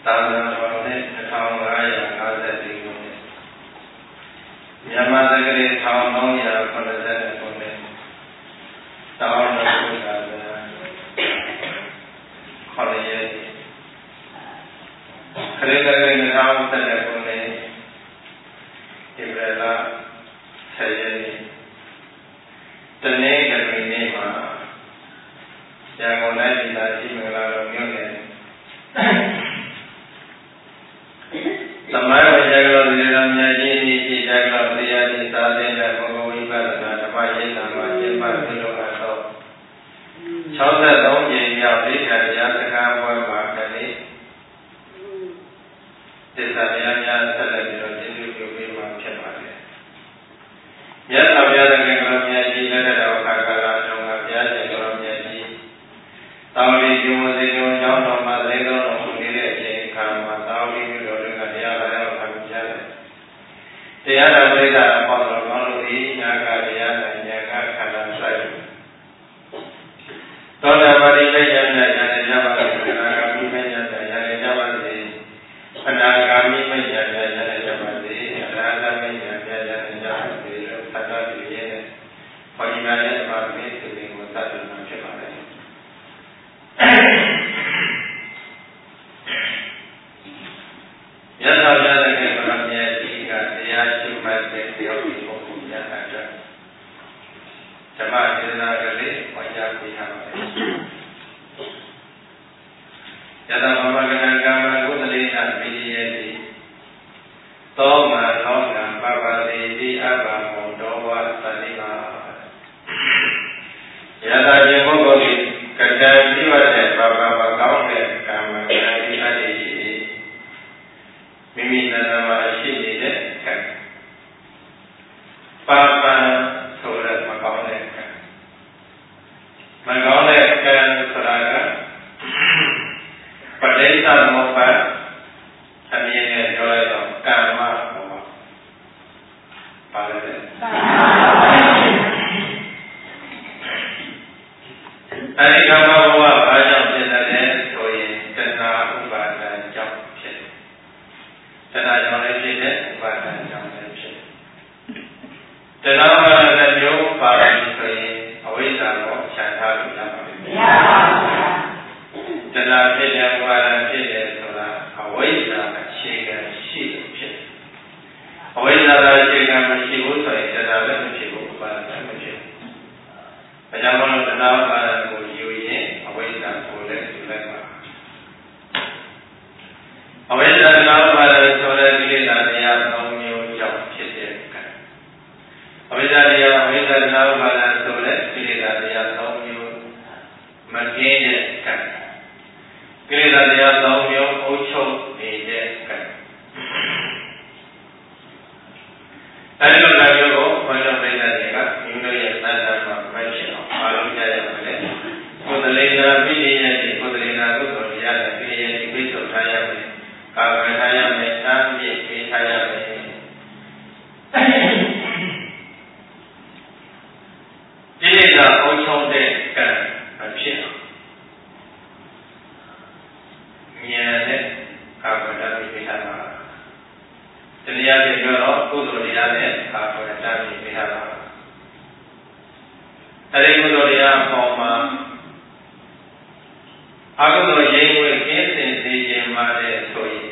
သာသနာတော်နှစ်2554ခုနှစ်မြန်မာသက္ကရာ1380ခုနှစ်တောင်းတော်ဘုရားဗျာခေါ်ရည်ခရစ်တော်ရဲ့2012ခုနှစ်ဧပြီလ10ရက်နေ့တနေ့ကနေ့နေ့မှာရန်ကုန်တိုင်းဒေသကြီးမင်္ဂလာတော်မြို့နယ်သမယဝေယကောဒီရမြတ်ကြီးဤရှိကြကောတရားဤသာသနာဘဂဝိပဿနာဓမ္မရိပ်သာမှာကျင့်ပပြုလုပ်အပ်သော63ကြိမ်မြောက်ဒိဋ္ဌာတရားစကားပွဲမှာကနေ့သစ္စာတရားများဆက်လက်ပြီးတော့ကျေးဇူးပြုပေးမှာဖြစ်ပါတယ်။မြတ်စွာဘုရားသခင်ကမြတ်ကြီးလက်တော်ခါကာလတော်မှာဘုရားရှင်တော်မြတ်ကြီးတောင်းပြီးကျုံစေကျုံကြောင်းတော်မှာသိတော်တော်မူနေတဲ့အချိန်အခါမှာတောင်းပြီးတော်တွေကတရားတော်ကိုဖတ်ပြကြတယ်။တရားတော်ပြိဿအပေါင်းတော်ကောင်းလို့ဒီညာကတရားနဲ့ညာကခန္ဓာဆိုင်သောတာပတိမေယံနဲ့ဉာဏ်ကြပါစေ။အနာဂါမိမေယံနဲ့ဉာဏ်ကြပါစေ။အနာဂါမိမေယံနဲ့ဉာဏ်ကြပါစေ။အရဟတမေယံနဲ့ဉာဏ်ကြပါစေလို့သတ္တတိရဲ့ဘုရားရဲ့အပါမေသူတွေကိုသတ္တနာဖြစ်ပါတယ်။ယထာယတကေပရမယတိကတရားရှိမှတ်တဲ့တရားကိုပုံပြရတာဓမ္မဒေသနာကလေးဝါကြပေးထားပါတယ်။ယတမမကဏကာမကုသလေနမိယေတိသောမလောကံပပတိတိအဘမောတောဝသတိမာယတကျေပုဂ္ဂိုလ်သည်ကတံပြုရတဲ့ဘာဘာမကောင်းတဲ့ကာမဂုဏ်အတ္တိမိမိနာမှာရှိနေတဲ့ကံပါပံဆိုတဲ့မကောင်းတဲ့ကံမကောင်းတဲ့ကံဆိုတာကပဋိစ္စသမုပ္ပါအမြင်နဲ့ပြောရတော့ကာမဘောပါတယ်အဲဒီကာမဘောဘာကြောင့်ဖြစ်တယ်ဆိုရင်တဏှာဥပါဒံကြောင့်ဖြစ်တယ်တဏှာကြောင့်လည်းဖြစ်တယ်ဥပါဒံကြောင့်လည်းဖြစ်တယ်တဏှာဥပါဒံမျိုးပါလို့ဆိုရင်အဝိဇ္ဇာကိုခြံထားလို့ရပါလိမ့်မယ်မရပါဘူးတဏှာဖြစ်တယ်ဥပါဒံဖြစ်တယ်ဆိုတာအဝိဇ္ဇာအခြေခံရှိလို့ဖြစ်တယ်အဝိဇ္ဇာအခြေခံမရှိဘူးဆိုရင်တဏှာလည်းမဖြစ်ဘူးဥပါဒံလည်းမဖြစ်ဘူးအဲကြောင့်မို့တဏှာဥပါဒံကိုယူရင်အဝိဇ္ဇာကိုလည်းယူလိုက်ပါအဝိဇ္ဇာတဏှာဥပါဒံဆိုတဲ့ကိလေသာတရား၃မျိုးကြောင့်ဖြစ်တဲ့ကံအဝိဇ္ဇာတရားအဝိဇ္ဇာတဏှာဥပါဒံဆိုတဲ့ကိလေသာတရား၃မျိုးမကင်းတဲ့ကံကိလေသာတရား၃မျိုးအုပ်ချုပ်နေတဲ့ကံအဲဒီလိုမျိုးကိုဘုရားပြိဿတွေကမိမိတို့ရဲ့သတ္တမှာမဖြစ်အောင်အားလုံးကြရပါမယ်ကိုယ်တလေနာပိဋိယတိကိုယ်တလေနာကုသိုလ်တရားနဲ့ပိဋိယတိပိဿုထားရမယ်ကာမထားရမယ်သံပြည့်ပေးထားရမယ်ဒီနေ့ကအုပ်ချုပ်တဲ့ကံမဖြစ်အောင်ဉာဏ်နဲ့ကာမတာပေးထားပါတရားတွေပြောတော့ကုသိုလ်တရားနဲ့ကာမတာပေးထားပါအဲဒီကုသိုလ်တရားအပေါ်မှာအကုသိုလ်ရင်ဝင်ကျင်းစင်စေခြင်းမှာတဲ့ဆိုရင်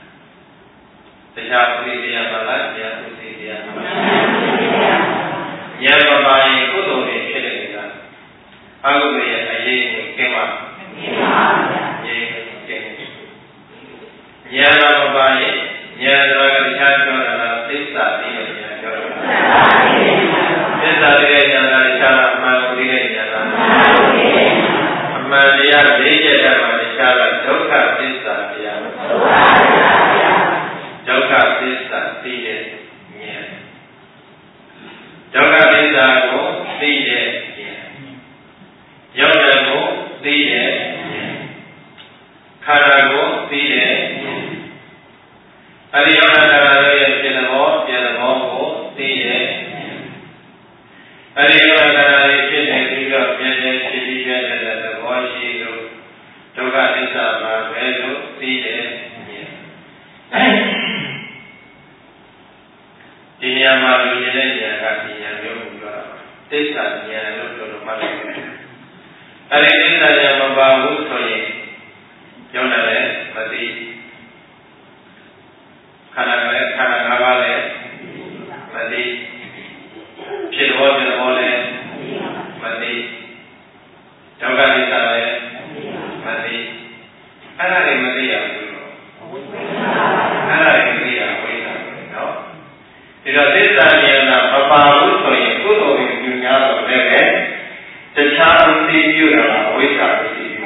တရားဥဒိတရားမလားတရားဥဒိတရားမလားဉာဏ်မပါရင်ကုသိုလ်တွေဖြစ်တဲ့ကိစ္စအကုသိုလ်ရဲ့အရေးကိုကျင်းပါမကျင်းပါဗျာကျင်းကျင်းဉာဏ်မပါရင်ဉာဏ်တော်ကတရားပြောတာလားသစ္စာသိတဲ့ဉာဏ်ပြောတာသစ္စာသိတဲ့ဉာဏ်လားတရားလားအမှန်ကိုသိတဲ့ဉာဏ်လားအမှန်တရားသိတဲ့ဉာဏ်မှာတရားလားဒုက္ခသစ္စာတရားဒုက္ခသစ္စာသိတဲ့ဉာဏ်ဒုက္ခသစ္စာကိုသိတဲ့ဉာဏ်ယောဂကိုသိတဲ့ဉာဏ်ခန္ဓာကိုသိတဲ့ဉာဏ်အဲဒီယောဂတရားရဲ့ပြည့်သဘောကိုသိတဲ့အဲဒီယောဂတရားရဲ့ဖြစ်နေပြီးတော့ပြည့်တဲ့ဖြစ်ပြီးပြည့်တဲ့သဘောရှိလို့ဒုက္ခသစ္စာမှာပဲလို့သိတဲ့ဒီနေရာမှာလူကျင်တဲ့ဉာဏ်ကဒီဉာဏ်မျိုးကိုပြောတာပါသစ္စာဉာဏ်လို့ပြောလို့မှတ်လိုက်တယ်အဲဒီသစ္စာဉာဏ်မပါဘူးဆိုရင်ပြောတယ်လေမသိခန္ဓာလည်းခန္ဓာ၅ပါးလည်းမသိဖြစ်တော်ဖြစ်တော်လည်းမသိဒုက္ခသစ္စာလည်းမသိအဲ့ဒါတွေမသိရဘူးလို့အဲ့ဒါတွေမသိရဝိသနော်ဒီတော့သစ္စာဉာဏ်မပါဘူးဆိုရင်ကုသိုလ်ကိုညွှန်ကြားတော့လည်းပဲတခြားအသိပြုတာဝိသပစ္စည်း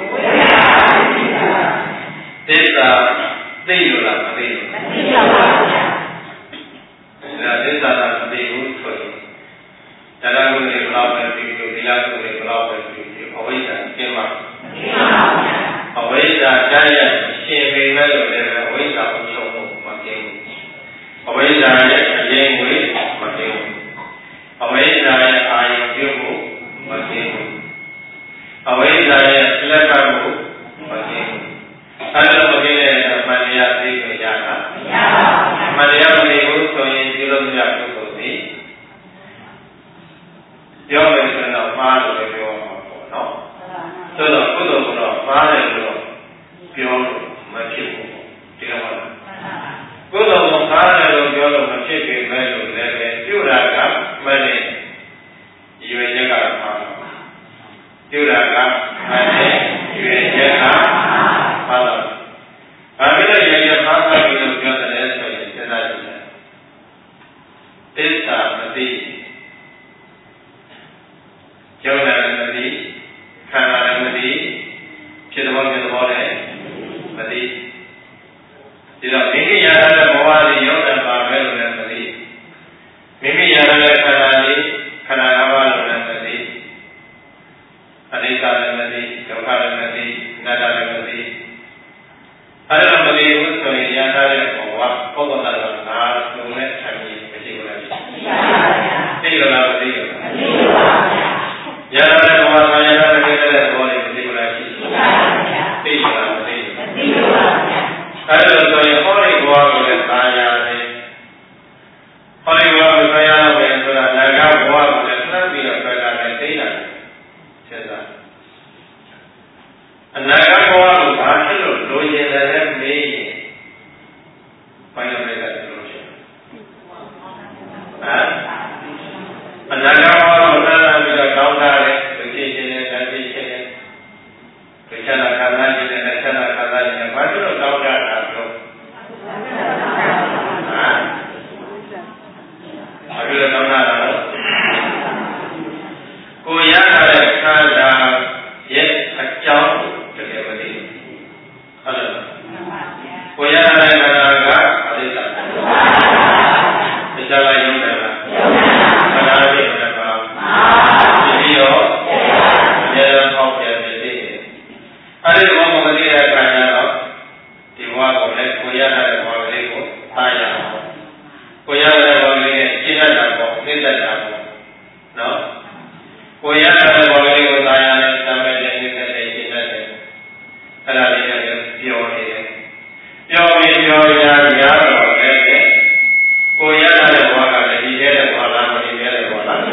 သစ္စာသိလို့လားမသိလို့မသိပါဘူးဗျာဒါသစ္စာကမသိဘူးဆိုရင်တရားကုသိုလ်ဘလောက်ပဲပြီးလို့တရားကုသိုလ်ဘလောက်ပဲပြီးအဝိဇ္ဇာကျင်းမှာမသိပါဘူးဗျာအဝိဇ္ဇာကြားရရှင်ပေမဲ့လို့လည်းအဝိဇ္ဇာကိုချုပ်ဖို့မကျင်းဘူးအဝိဇ္ဇာရဲ့အရင်ဝေးမကျင်းဘူးအဝိဇ္ဇာရဲ့အာယုပြုဖို့မကျင်းဘူးအဝိဇ္ဇာရဲ့လက္ခဏာကိုမကျင်းဘူးအဲ့လိုမကျင်းတဲ့အမှန်တရားသိကြရတာမရပါဘူးအမှန်တရားမသိဘူးဆိုရင်ဒီလိုမျိုးကုသိုလ်သိပြောမယ်ဆိုတော့မှားလို့ပြောမှာပေါ့နော်ဆိုတော့ကုသိုလ်ကတော့မှားတယ်လို့ပြောလို့မဖြစ်ဘူးဒီလိုပါကုသိုလ်ကမှားတယ်လို့ပြောလို့မဖြစ်ပေမဲ့လို့လည်းပြုတာကမနဲ့ရွေချက်ကမှားပြုတာကမနဲ့ရွေချက်ကမှားတော့ဘာဖြစ်လို့ရွေချက်မှားတယ်လို့ပြောတယ်ဆိုရင်စဉ်းစားကြည့်တယ်သစ္စာမသိယုံနာလည်းမသိခန္ဓာလည်းမသိဖြစ်တော်လည်းမသိဒီတော့မိမိရတဲ့ဘဝလေးယုံနာပါပဲလို့လည်းမသိမိမိရတဲ့ခန္ဓာလေးခန္ဓာ၅ပါးလို့လည်းမသိအနိစ္စလည်းမသိဒုက္ခလည်းမသိအနတ္တလည်းမသိအဲ့ဒါမသိဘူးဆိုရင်ရတဲ့ဘဝပုဂ္ဂိုလ်သားကငါလုံးနဲ့ဆံပြီးမရှိဘူးလားမရှိပါဘူးသိလို့လားမသိဘူးလားမသိပါဘူးရတဲ့ဘဝဆံရတဲ့ကိစ္စတဲ့ဘောလေးမသိဘူးလားရှိပါဘူးသိလားမသိဘူးမသိပါဘူးအဲ့ဒါဆိုရင်ဟောဒီဘဝကိုလည်းသာရတယ်ဟောဒီဘဝကိုသာရမယ်ဆိုတာနာဂဘဝကိုလည်းနှမ်းပြီးတော့တွေ့တာလည်းသိတာဆက်စားအနာဂတ်ဘဝကိုဘာဖြစ်လို့လိုချင်တယ်လဲမေးရင်ဘာလို့လဲဆိုလို့ရှိရင်အနာဂတ်ဘဝကိုသာရပြီးတော့ကောင်းတာလေသိချင်းနဲ့တသိချင်းနဲ့သိချနာခံစားခြင်းနဲ့ချနာခံစားခြင်းနဲ့ဘာဖြစ်လို့ကောင်းတာလဲဆိုအခုလည်းကောင်းတာလားကိုရတဲ့ခန္ဓာရဲ့အကြောင်းတကယ်မသိဘူးဟုတ်လားကိုရတဲ့ခန္ဓာကအရိစ္ဆာသစ္စာကယုံတယ်လားခန္ဓာရဲ့ခန္ဓာဒီရောဉာဏ်ဟောပြနေတယ်အဲ့ဒီဘောမသိတဲ့ခန္ဓာတော့ဒီဘဝကိုလည်းကိုရတဲ့ဘောလေးကိုသားရအောင်ကိုရတဲ့ဘောလေးနဲ့ရှင်းတတ်တာပေါ့သိတတ်တာပေါ့နော်ကိုရတဲ့ဘောလေးကိုသားရတယ်သံမဲ့တဲ့နေနဲ့ရှင်းတတ်တယ်အဲ့ဒါလေးလည်းပြောနေတယ်ပြောပြီးပြောရတော့လည်းကိုရတဲ့ဘောကလည်းဒီတဲ့ဘောလားမဒီတဲ့ဘောလား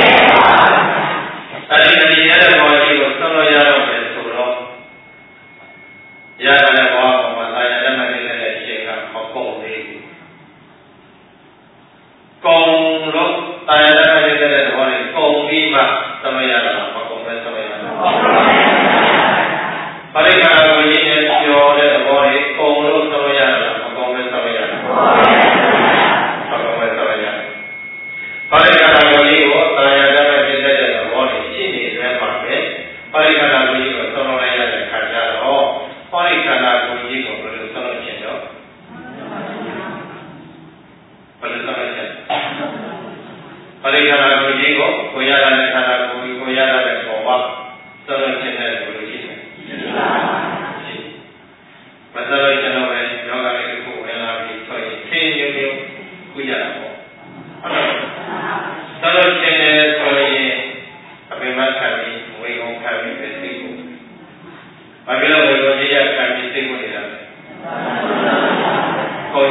အဲ့ဒီဒီတဲ့ဘောကြီးကိုသုံးလို့ရတော့မယ်ဆိုတော့ရတဲ့ဘောကမှသာရတဲ့မနေတဲ့ရှင်းကမကုန်သေးဘူးကုန်လို့တာရတဲ့နေတဲ့ဘောလေးကုန်ပြီးမှသုံးလို့ရတာမကုန်ပဲသုံးလို့ရတာပရိက္ခာကိုရင်းနဲ့ပြောတဲ့ဘောလေးကုန်လို့သုံးလို့ရတာမကုန်ပဲသုံးလို့ရတာမကုန်ပဲသုံးလို့ရတာပရိက္ခာကိုရင်းကိုတာရတဲ့နေတဲ့ဘောလေးရှိနေတဲ့မှာပဲပရိက္ခာကိုရင်းကိုသုံးလို့ရတဲ့ခါကျတော့ပရိက္ခာကိုရင်းကိုဘယ်လိုသုံးလို့ကျင်တော့ဘယ်လိုသုံးလို့ကျင်ပရိက္ခာကိုရင်းကိုရတဲ့ခန္ဓာကိုရတဲ့ဘောဝသုံးလို့ကျင်တဲ့ဘယ်လိုရှိလဲမသလို့ကျွန်တော်ပဲယောဂလေးကိုဝင်လာပြီးဆိုရင်သင်ရုံရုံကုရတာပေါ့ဟုတ်လားသလို့ကျင်တယ်ဆိုရင်အပေမခံပြီးဝေုံခံပြီးပဲသိဖို့ဘာဖြစ်လို့ဝေုံကြီးရခံပြီးသိဖို့နေတာလဲကို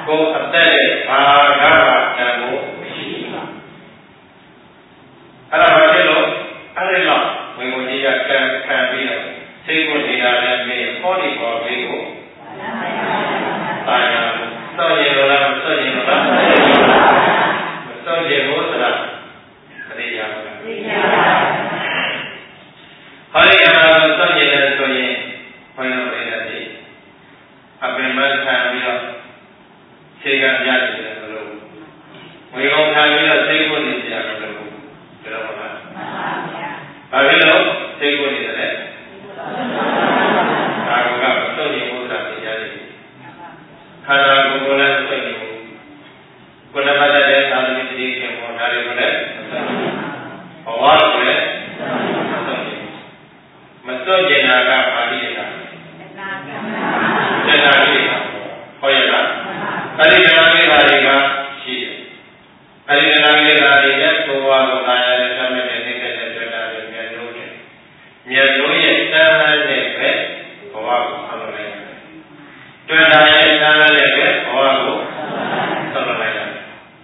ကိုအသက်ရဲ့ဘာကတန်ဖို့မရှိဘူးအဲ့ဒါဘာဖြစ်လို့အဲ့ဒီလောက်ဝင်ဝင်ကြီးကခံပြီးတော့စိတ်ကိုနေတာလည်းမေးဟောဒီပေါ်လေးကိုတာယာစောင့်ရင်လို့လားမစောင့်ရင်လို့လားမစောင့်ရင်ဘူးဆိုတာသိရပါလားသိရပါဟောဒီအမှန်ကိုစောင့်ရင်လည်းဆိုရင်ဘုန်းတော်တွေလည်းအပင်မခံပြီးတော့ခြေကပြရတယ်မလို့ဝေကုံခံပြီးတော့စိတ်ကိုနေကြတယ်မလို့ဒါတော့ပါဘာဖြစ်လို့စိတ်ကိုနေတယ်ဒါကမစောင့်ရင်ဘူးဆိုတာသိရတယ်ခန္ဓာကိုယ်ကိုလည်းမစောင့်ရင်ဘူးကိုယ်နဲ့ပတ်သက်တဲ့သာသမီတိခင်ပေါ်ဒါတွေကိုလည်းဘဝကိုလည်းမစောင့်ရင်တာကပါဠိရတာစေတာလေးဟောရလားအဲ့ဒီနာလေးပါတွေကရှိတယ်အဲ့ဒီနာလေးပါတွေနဲ့ဘဝကိုလာရတဲ့သမဏေနေတဲ့တွေ့တာတွေမြတ်လို့ရဲ့တန်လန်းနဲ့ပဲဘဝကိုဆောင်းလိုက်ရတယ်တွေ့တာရဲ့တန်လန်းနဲ့ပဲဘဝကိုဆောင်းလိုက်ရတယ်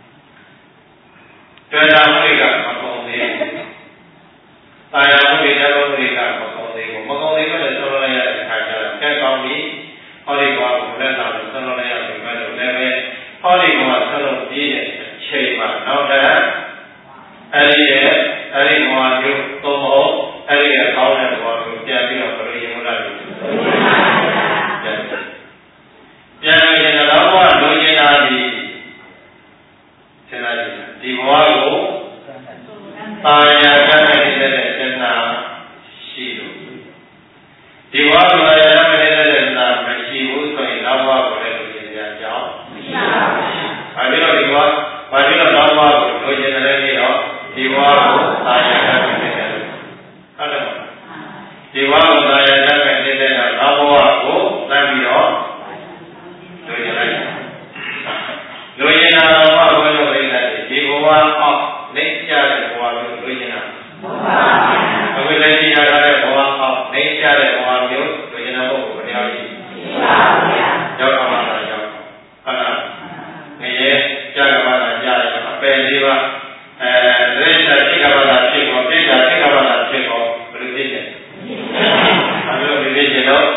တွေ့တာမှုတွေကမကုန်သေးဘူးတာယာမှုတွေနဲ့ဘုံတွေကမကုန်သေးဘူးမကုန်သေးဘူးလည်းဆောင်းလိုက်ရတဲ့အခါကျတော့ကဲကောင်းပြီဟောဒီဘဝကိုလက်ဆောင်ဆောင်းလိုက်ရပြီပဲလို့လည်းပဲဟောဒီဘဝဆောင်းလို့ပြီးတဲ့အချိန်မှာနောက်တဲ့အဲ့ဒီဘဝမျိုးသုံးဖို့အဲ့ဒီအကောင်းတဲ့ဘဝမျိုးပြန်ပြီးတော့ဘယ်လိုရင်မလာလို့ပြန်ရင်တော့ဘဝလိုချင်တာဒီစဉ်းစားကြည့်ဒီဘဝကိုပါရကနေတဲ့စေနာရှိလို့ဒီဘဝကိုပါရကနေတဲ့စေနာမရှိဘူးဆိုရင်နောက်ဘဝကိုလည်းလိုချင်ကြကြောင်းမရှိပါဘူး။ဘာဖြစ်လို့ဒီဘဝဘာဖြစ်လို့နောက်ဘဝကိုလိုချင်တယ်လဲပြီးတော့ဒီဘဝကိုပါရကနေတဲ့ဟုတ်တယ်ဒီဘဝကိုပါရကနေတဲ့နောက်ဘဝကိုတန်းပြီးတော့လိုချင်လိုက်လိုချင်တာတော့ဘုရားလိုလိုက်တယ်ဒီဘဝအောက်နေကြတဲ့ဘဝမျိုးလိုချင်တာဘုရားလည်းကြည်ရတဲ့ဘဝအောက်နေကြတဲ့ဘဝမျိုးလိုချင်တဲ့ပုဂ္ဂိုလ်ဘယ်လိုရှိပါဘုရားရောက်ပါလားရောက်ဟုတ်လားငရဲကြာကပါလားကြာရအပယ်လေးပါဒိဋ္ဌိသိက္ခာပါလားဖြစ်ပေါ်သိက္ခာသိက္ခာပါလားဖြစ်ပေါ်ဘယ်လိုဖြစ်လဲဘာလို့ဒီလိုဖြစ်တော့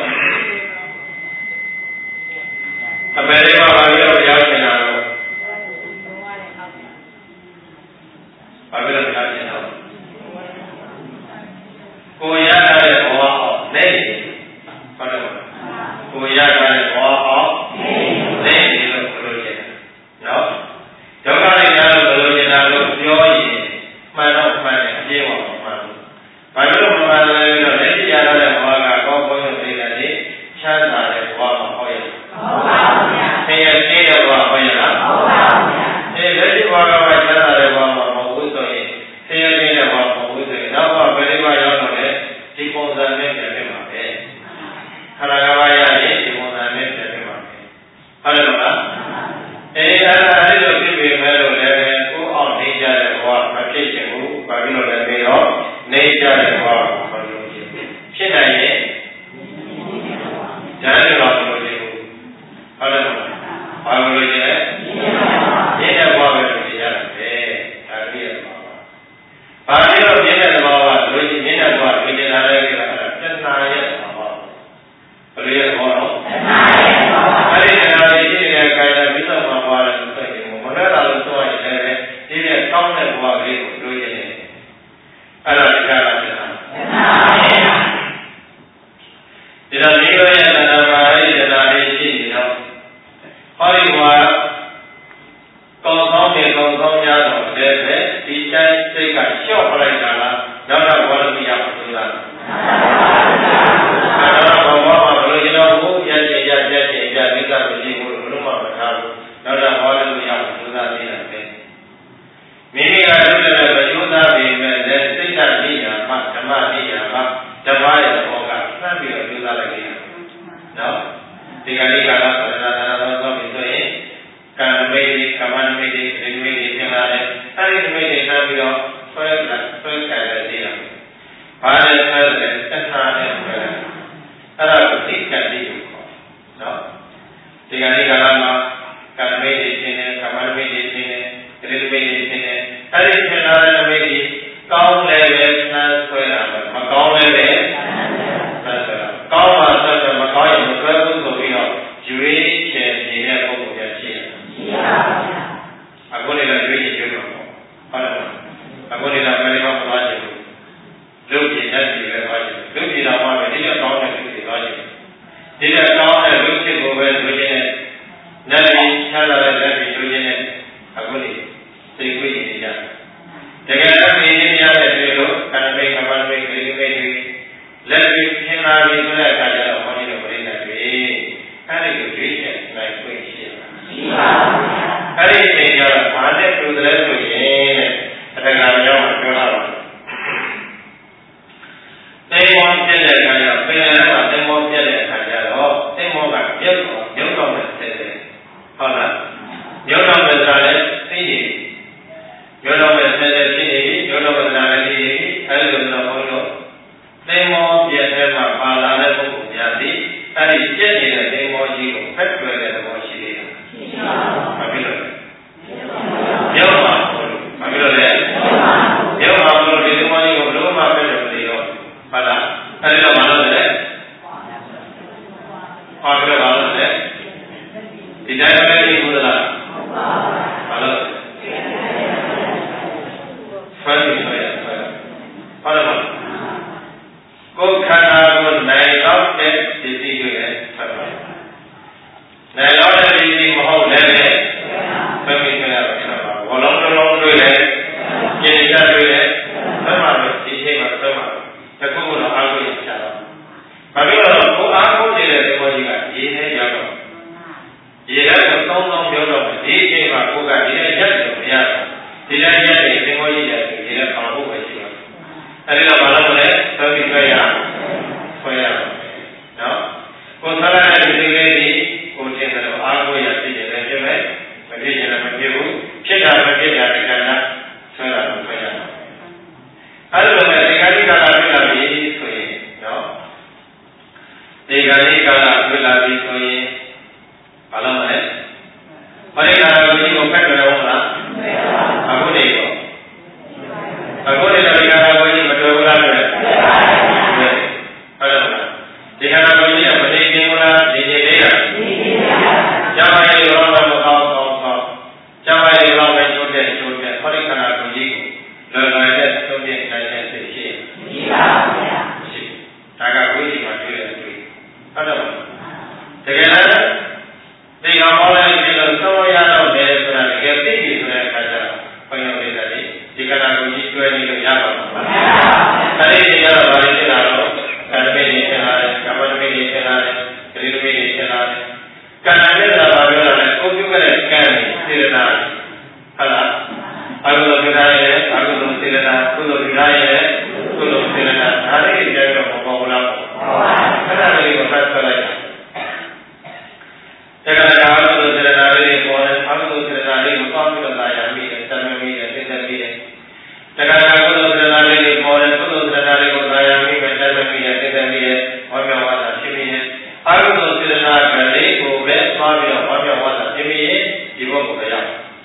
အပယ်လေးပါဘာလို့ရောက်နေတာလဲဘာဖြစ်လို့ကြားနေတော့ကိုရတဲ့ဘဝအောင်နေဟုတ်တယ်ကိုရတဲ့ဘဝအောင်နေလို့ဘယ်လိုလဲနော်ဒုက္ခတွေများလို့ဘယ်လိုလဲလို့ပြောရင်မှန်တော့မှန်တယ်အပြည့်အဝမှန်ဘူးဘာလို့မမှန်လဲဆိုတော့လက်ရှိရတဲ့ဘဝကကောင်းကောင်းရုံသေးတယ်လေချမ်းသာတဲ့ဘဝမှာဟောရဟုတ်ပါဘူးဗျာဆင်းရဲတဲ့ဘဝဟောရလားဟုတ်ပါဘူးဗျာလက်ရှိဘဝကချမ်းသာတဲ့ဘဝမှာမဟုတ်ဘူးဆိုရင်ဆင်းရဲတဲ့ဘဝမဟုတ်ဘူးဆိုရင်နောက်ဘဝဘယ်လိုမှရောက်တော့လဲဒီပုံစံနဲ့ပြန်ဖြစ်မှာပဲခန္ဓာကဘာရရင်ဒီပုံစံနဲ့ပြန်ဖြစ်မှာပဲဟုတ်တယ်မလားအဲ့လိုဖြစ်ပေမဲ့လို့လည်းကိုယ်အောင်နေကြတဲ့ဘဝမဖြစ်ချင်ဘူးဘာဖြစ်လို့လဲပြီးတော့နေကြတဲ့ဘဝကိုမလို့ဖြစ်နိုင်ရင်ဉာဏ်ရတော့မလို့ချင်ဘူးဟုတ်တယ်မလားဘာလို့လဲရင်းတဲ့ဘဝပဲလို့ရရတယ်ဒါပြည့်ရပါဘာဖြစ်လို့မြင်တဲ့ဘဝကလူကြီးမြင်တဲ့ဘဝကိုမြင်လာတဲ့ကိစ္စကတဏှာရဲ့ဘဝဘယ်လိုရဲ့ဘဝတော့တဏှာရဲ့ဘဝအဲ့ဒီတဏှာရဲ့ရှိနေတဲ့ခိုင်တဲ့မိစ္ဆာဘဝလည်းဆိုရင်မနဲ့လာလို့ဆိုရင်လည်းဒီတဲ့ကောင်းတဲ့ဘဝလေးကိုလိုချင်တယ်အဲ့ဒါတရားလားတဏှာရဲ့ဒီတော့ဒီလိုရဲ့တဏှာမှာအဲ့ဒီတဏှာလေးရှိနေတော့ဟောဒီဘဝကောင်းကောင်းနေကောင်းကောင်းရတော့လည်းပဲဒီတိုင်းစိတ်ကလျှော့ပလိုက်တာလားနောက်တော့ဘောလုံးမရဘူးဆိုတာအဲ့တော့ဘောမှာဘယ်လိုကျွန်တော်ကိုရတဲ့ရတဲ့ကိစ္စမရှိဘူးဘယ်လိုမှမထားဘူးနောက်တော့ဘောလုံးမရဘူးဆိုတာသိတယ်မိမိကလုပ်တဲ့ကြိုးစားပြီးမဲ့လည်းစိတ်ဓာတ်ကြီးရာမှဓမ္မကြီးရာမှဓမ္မရဲ့ဘောကစမ်းပြီးတော့ကြိုးစားလိုက်နေတာနော်ဒီကနေ့ကလာသဒ္ဒါနာတော်ဆိုပြီးဆိုရင်ကံမိတ်ကမ္မမိတ်ဒီမိတ်သင်လာတယ်အဲ့ဒီမိတ်တွေထားပြီးတော့ဆွဲကြတယ်သေးတာဘာလဲဆွဲတယ်သစ္စာနဲ့ဆွဲတယ်အဲ့ဒါကိုသိက္ခာတိကိုခေါ်နော်ဒီကနေ့ကလာမှာ Karmedi sini, kamarmedi sini, rilmedi sini. Hari sebenarnya medi kau level naswera, makau level naswera. Kau masa makau yang berlaku sopiro, juri cendera kau punya cia. Aku ni lah juri juga, apa? Aku ni lah mereka pelajar. Luki nanti pelajar. Luki nama dia kau nak luki pelajar. Dia kau nak luki bukan luki ni. Nabi Sallallahu Alaihi Wasallam aku ni sekui ini je. Jangan ini ni ada dulu kerana mereka kawan mereka ini lebih hendak berbuat kerja orang ini boleh nabi. Hari itu dia naik kuisi. Hari ini dia ada produk ini ada kerja macam. Tengok dia kerja, pengen tengok dia kerja. Tengok dia macam Hala, jodoh berada di sini, jodoh berada di sini, jodoh berada di sini, ada jodoh puluh. Demo biasa mapalah ada pun jadi, hari jadi ada demo jiwa, faktor ada demo jiwa. Apabila, jauh puluh, apabila jauh puluh di demo jiwa belum apa yang beliau. Hala, ada mana ada? Apabila mana ada? Tidak ada yang mudah. Kalau saya, kalau kau kerana kau naik ke sisi juga, naik ke sisi mahu leh, kami kena apa? Walau dulu, kita dulu, sama sisi sama. Tapi kalau aku yang cara, tapi kalau aku tidak semua ini jaga. Ia adalah jodoh. Ini bukan dia jadi dia. Dia jadi semua jadi dia kamu bersih. Adalah malam boleh tapi saya, no. Kau salah ada di ujian dalam aku yang tidak ada macam macam kita ada kerana saya. Kalau sekali kalau lagi no. Sekali kalau lagi kalau mana? Mereka ini bukan orang. Aku ni dari kalau ini betul orang. Kalau mana? Jika kalau ini apa ni orang di dia. Jangan ini orang kau. Jangan ini orang cuci. Mereka nak cuci. Lalu cuci saya cuci. Agak cuci macam itu. Kalau mana? Jika Jika orang itu semua yang ada sebenarnya kita tinggi sebenarnya kerja pengen tadi. Jika nak uji dua ni apa? Tadi dia balik ke lalu, kerja ni sebenarnya, kawan ni sebenarnya, kerja ni sebenarnya. Kerana dia dah balik lalu, kau juga kan sebenarnya. Halah, aku tu sebenarnya, Hari ini dia mau pulang. Kerana dia bukan sebenarnya. Jangan jangan tu sebenarnya orang, aku sebenarnya bukan orang yang jangan sebenarnya. Jangan aku sebenarnya orang, aku sebenarnya orang yang sebenarnya. Orang yang sebenarnya. Aku sebenarnya bukan orang yang sebenarnya. Ibu bukan.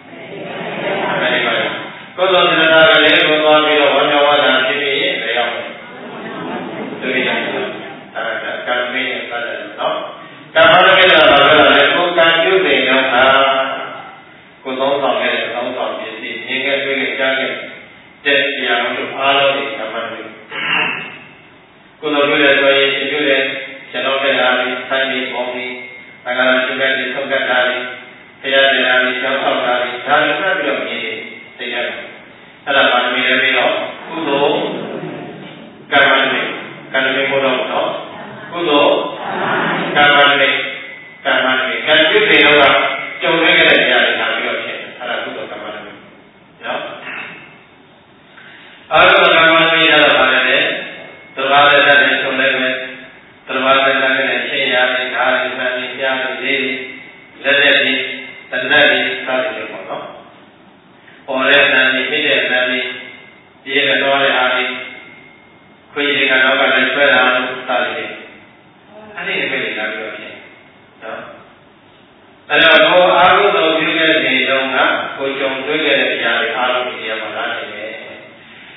Kau sebenarnya bukan orang yang sebenarnya. Jadi jangan. Kami ada, no. Kamu kita ada. Kanju dengan kutong jadi hingga jaga jadi yang untuk alam ini kapan ni kutong juga channel dari tadi kopi agar juga disokkan dari kaya dari siapa dari mana belum ini tidak ada mana ni kutong kapan ni bodoh no kutong kapan ni kanju dengan jauh lagi dari nabi orang ada kutong kapan ni, no? Kalau kapan ni ada apa ni? Terbaik dari sungai terbaik dari Syria, dari Syria, dari tandari kali itu, no? Orang dari dia kedua hari, kuih dengan orang yang berada tadi. Ini beri nabi orang. Kalau aku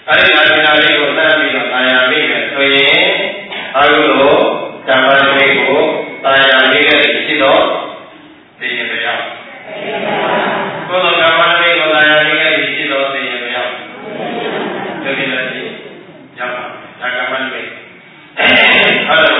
အဲ့ဒီအာနာလေးကိုသတ်ပြီးတော့တာယာမိမယ်ဆိုရင်အခုလိုဓမ္မလေးကိုတာယာလေးနဲ့ရှိတော့သိရင်မရကိုယ်တော်ဓမ္မလေးကိုတာယာလေးနဲ့ရှိတော့သိရင်မရဒီလိုလည်းရှိရပါဒါကမှလေးအဲ့တော့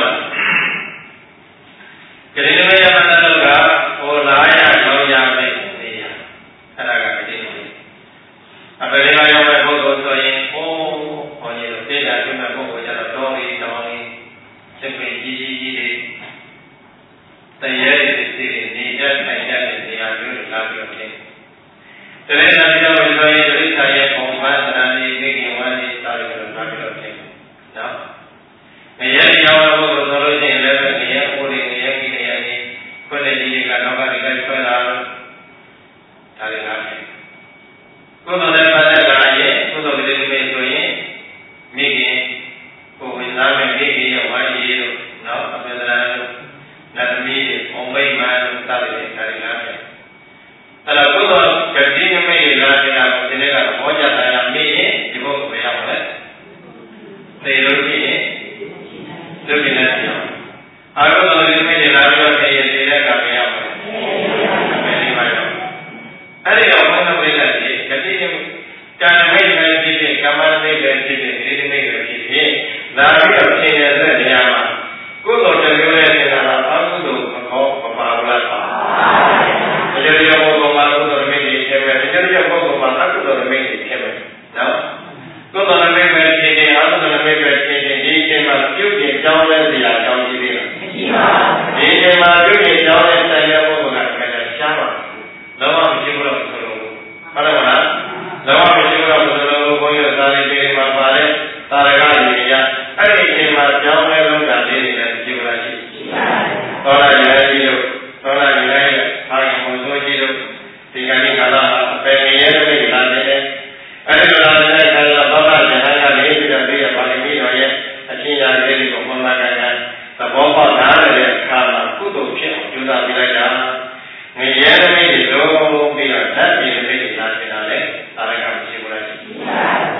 ကလေးလေးရမတဲ့လောကဟိုလာရရောင်းရမယ်သိရအဲ့ဒါကကလေးလေးအပရိမာရောင်းတဲ့ပုဂ္ဂိုလ်ဆိုရင်ဟောကြီးတို့သိတာကျွမ်းတဲ့ပုဂ္ဂိုလ်ကြတော့တောလေးတောင်းလေးစိတ်ပင်ကြီးကြီးလေးတရားရည်စီနေတဲ့ထိုင်တဲ့နေရာမျိုးလာပြီးတော့ဖြစ်တရေနာပြောလို့ဆိုရင်ဒိဋ္ဌာရဲ့ပုံမှန်သဏ္ဍာန်လေးသိခင်ဝါးလေးစားပြီးတော့လာပြီးတော့ဖြစ်နော်နေရာရောင်းတဲ့ပုဂ္ဂိုလ်ဆိုလို့ရှိရင်လည်းနေရာအိုးလေးနေရာကြီးနေရာကြီးခွင့်လေးကြီးကတော့ဘာတွေလဲဆွဲလာတော့ဒါတွေလာဖြစ်ကိုယ်တော်လည်းပတ်သက်လာရင်ကိုယ်တော်ကလေးတွေဆိုရင်မိခင်ကိုယ်ဝင်စားမဲ့မိခင်ရဲ့ဝါးကြီးတို့နော်အပ္ပဒရာတို့နတ်သမီးအုံမိတ်မှန်တို့စသဖြင့်ဒါတွေလာဖြစ်အဲ့တော့ကိုယ်တော်ကတိနမိတ်လာတဲ့အခါဒီနေ့ကဟောကြားတာရမိရင်ဒီဘုရားဘယ်ရောက်လဲသိလို့ရှိရင်လူကြီးနဲ့ပြောအာရုံတော်ဒီမိတ်လာပြီးတော့သိရတဲ့အခါဘယ်ရောက်လဲအဲ့ဒီမှာရောက်အဲ့ဒီတော့ဘုရားပြိဿကြီးကတိနမိတ်ကာမမိတ်ပဲဖြစ်ဖြစ်ကာမမိတ်ပဲဖြစ်ဖြစ်ဒီနိမိတ်ပဲဖြစ်ဖြစ်လာပြီးတော့သင်ရတဲ့နေရာမှာကိုယ်တော်တမျိုးနဲ့သင်တာအကုသိုလ်မခေါ်မပါဘူးလားပါဘယ်လိုရောဘုရားမှာကုသိုလ်မိတ်တွေဖြစ်မယ်ဘယ်လိုရောဘုရားမှာအကုသိုလ်မိတ်တွေဖြစ်မယ်နော်ကုသိုလ်မိတ်ပဲဖြစ်ဖြစ်အကုသိုလ်မိတ်ပဲဖြစ်ဖြစ်ဒီအချိန်မှာပြုတ်ပြင်ကြောင်းလဲစရာကြောင်းကြီးသေးလားမရှိပါဘူးဒီအချိန်မှာပြုတ်ပြင်ကြောင်းလဲဆိုင်ရဘုရားကလည်းရှားပါလုံးဝမရှိဘူးလို့ဆိုလို့ဟုတ်တယ်မလားလောကမရှိတော့ဘုရားဘုန်းကြီးသာရိပုတ္တရာမှာပါတယ်သာရကရေရအဲ့ဒီအချိန်မှာကြောင်းလဲလုံးတာလေးတွေလည်းရှိပါရှိသောတာရေကြီးတို့သောတာရေရဲ့အာရုံဘုဆိုးကြီးတို့ဒီကနေ့ကာလမှာအပယ်ရဲ့တိတ်လာတဲ့အဲ့ဒီလာတဲ့ခါကသောတာဉာဏ်ကလေးပြီးတော့ဒီပါဠိမီတော်ရဲ့အချင်းရာလေးတွေကိုမှန်မှန်ကန်ကန်သဘောပေါက်နားလည်တဲ့အခါမှာကုသိုလ်ဖြစ်အောင်ကြိုးစားပြီးလိုက်တာငရဲတမိတွေလုံးပြီးတော့ဓာတ်ပြည်တွေလာနေတာလေသာရကမရှိဘူးလားရှိပါ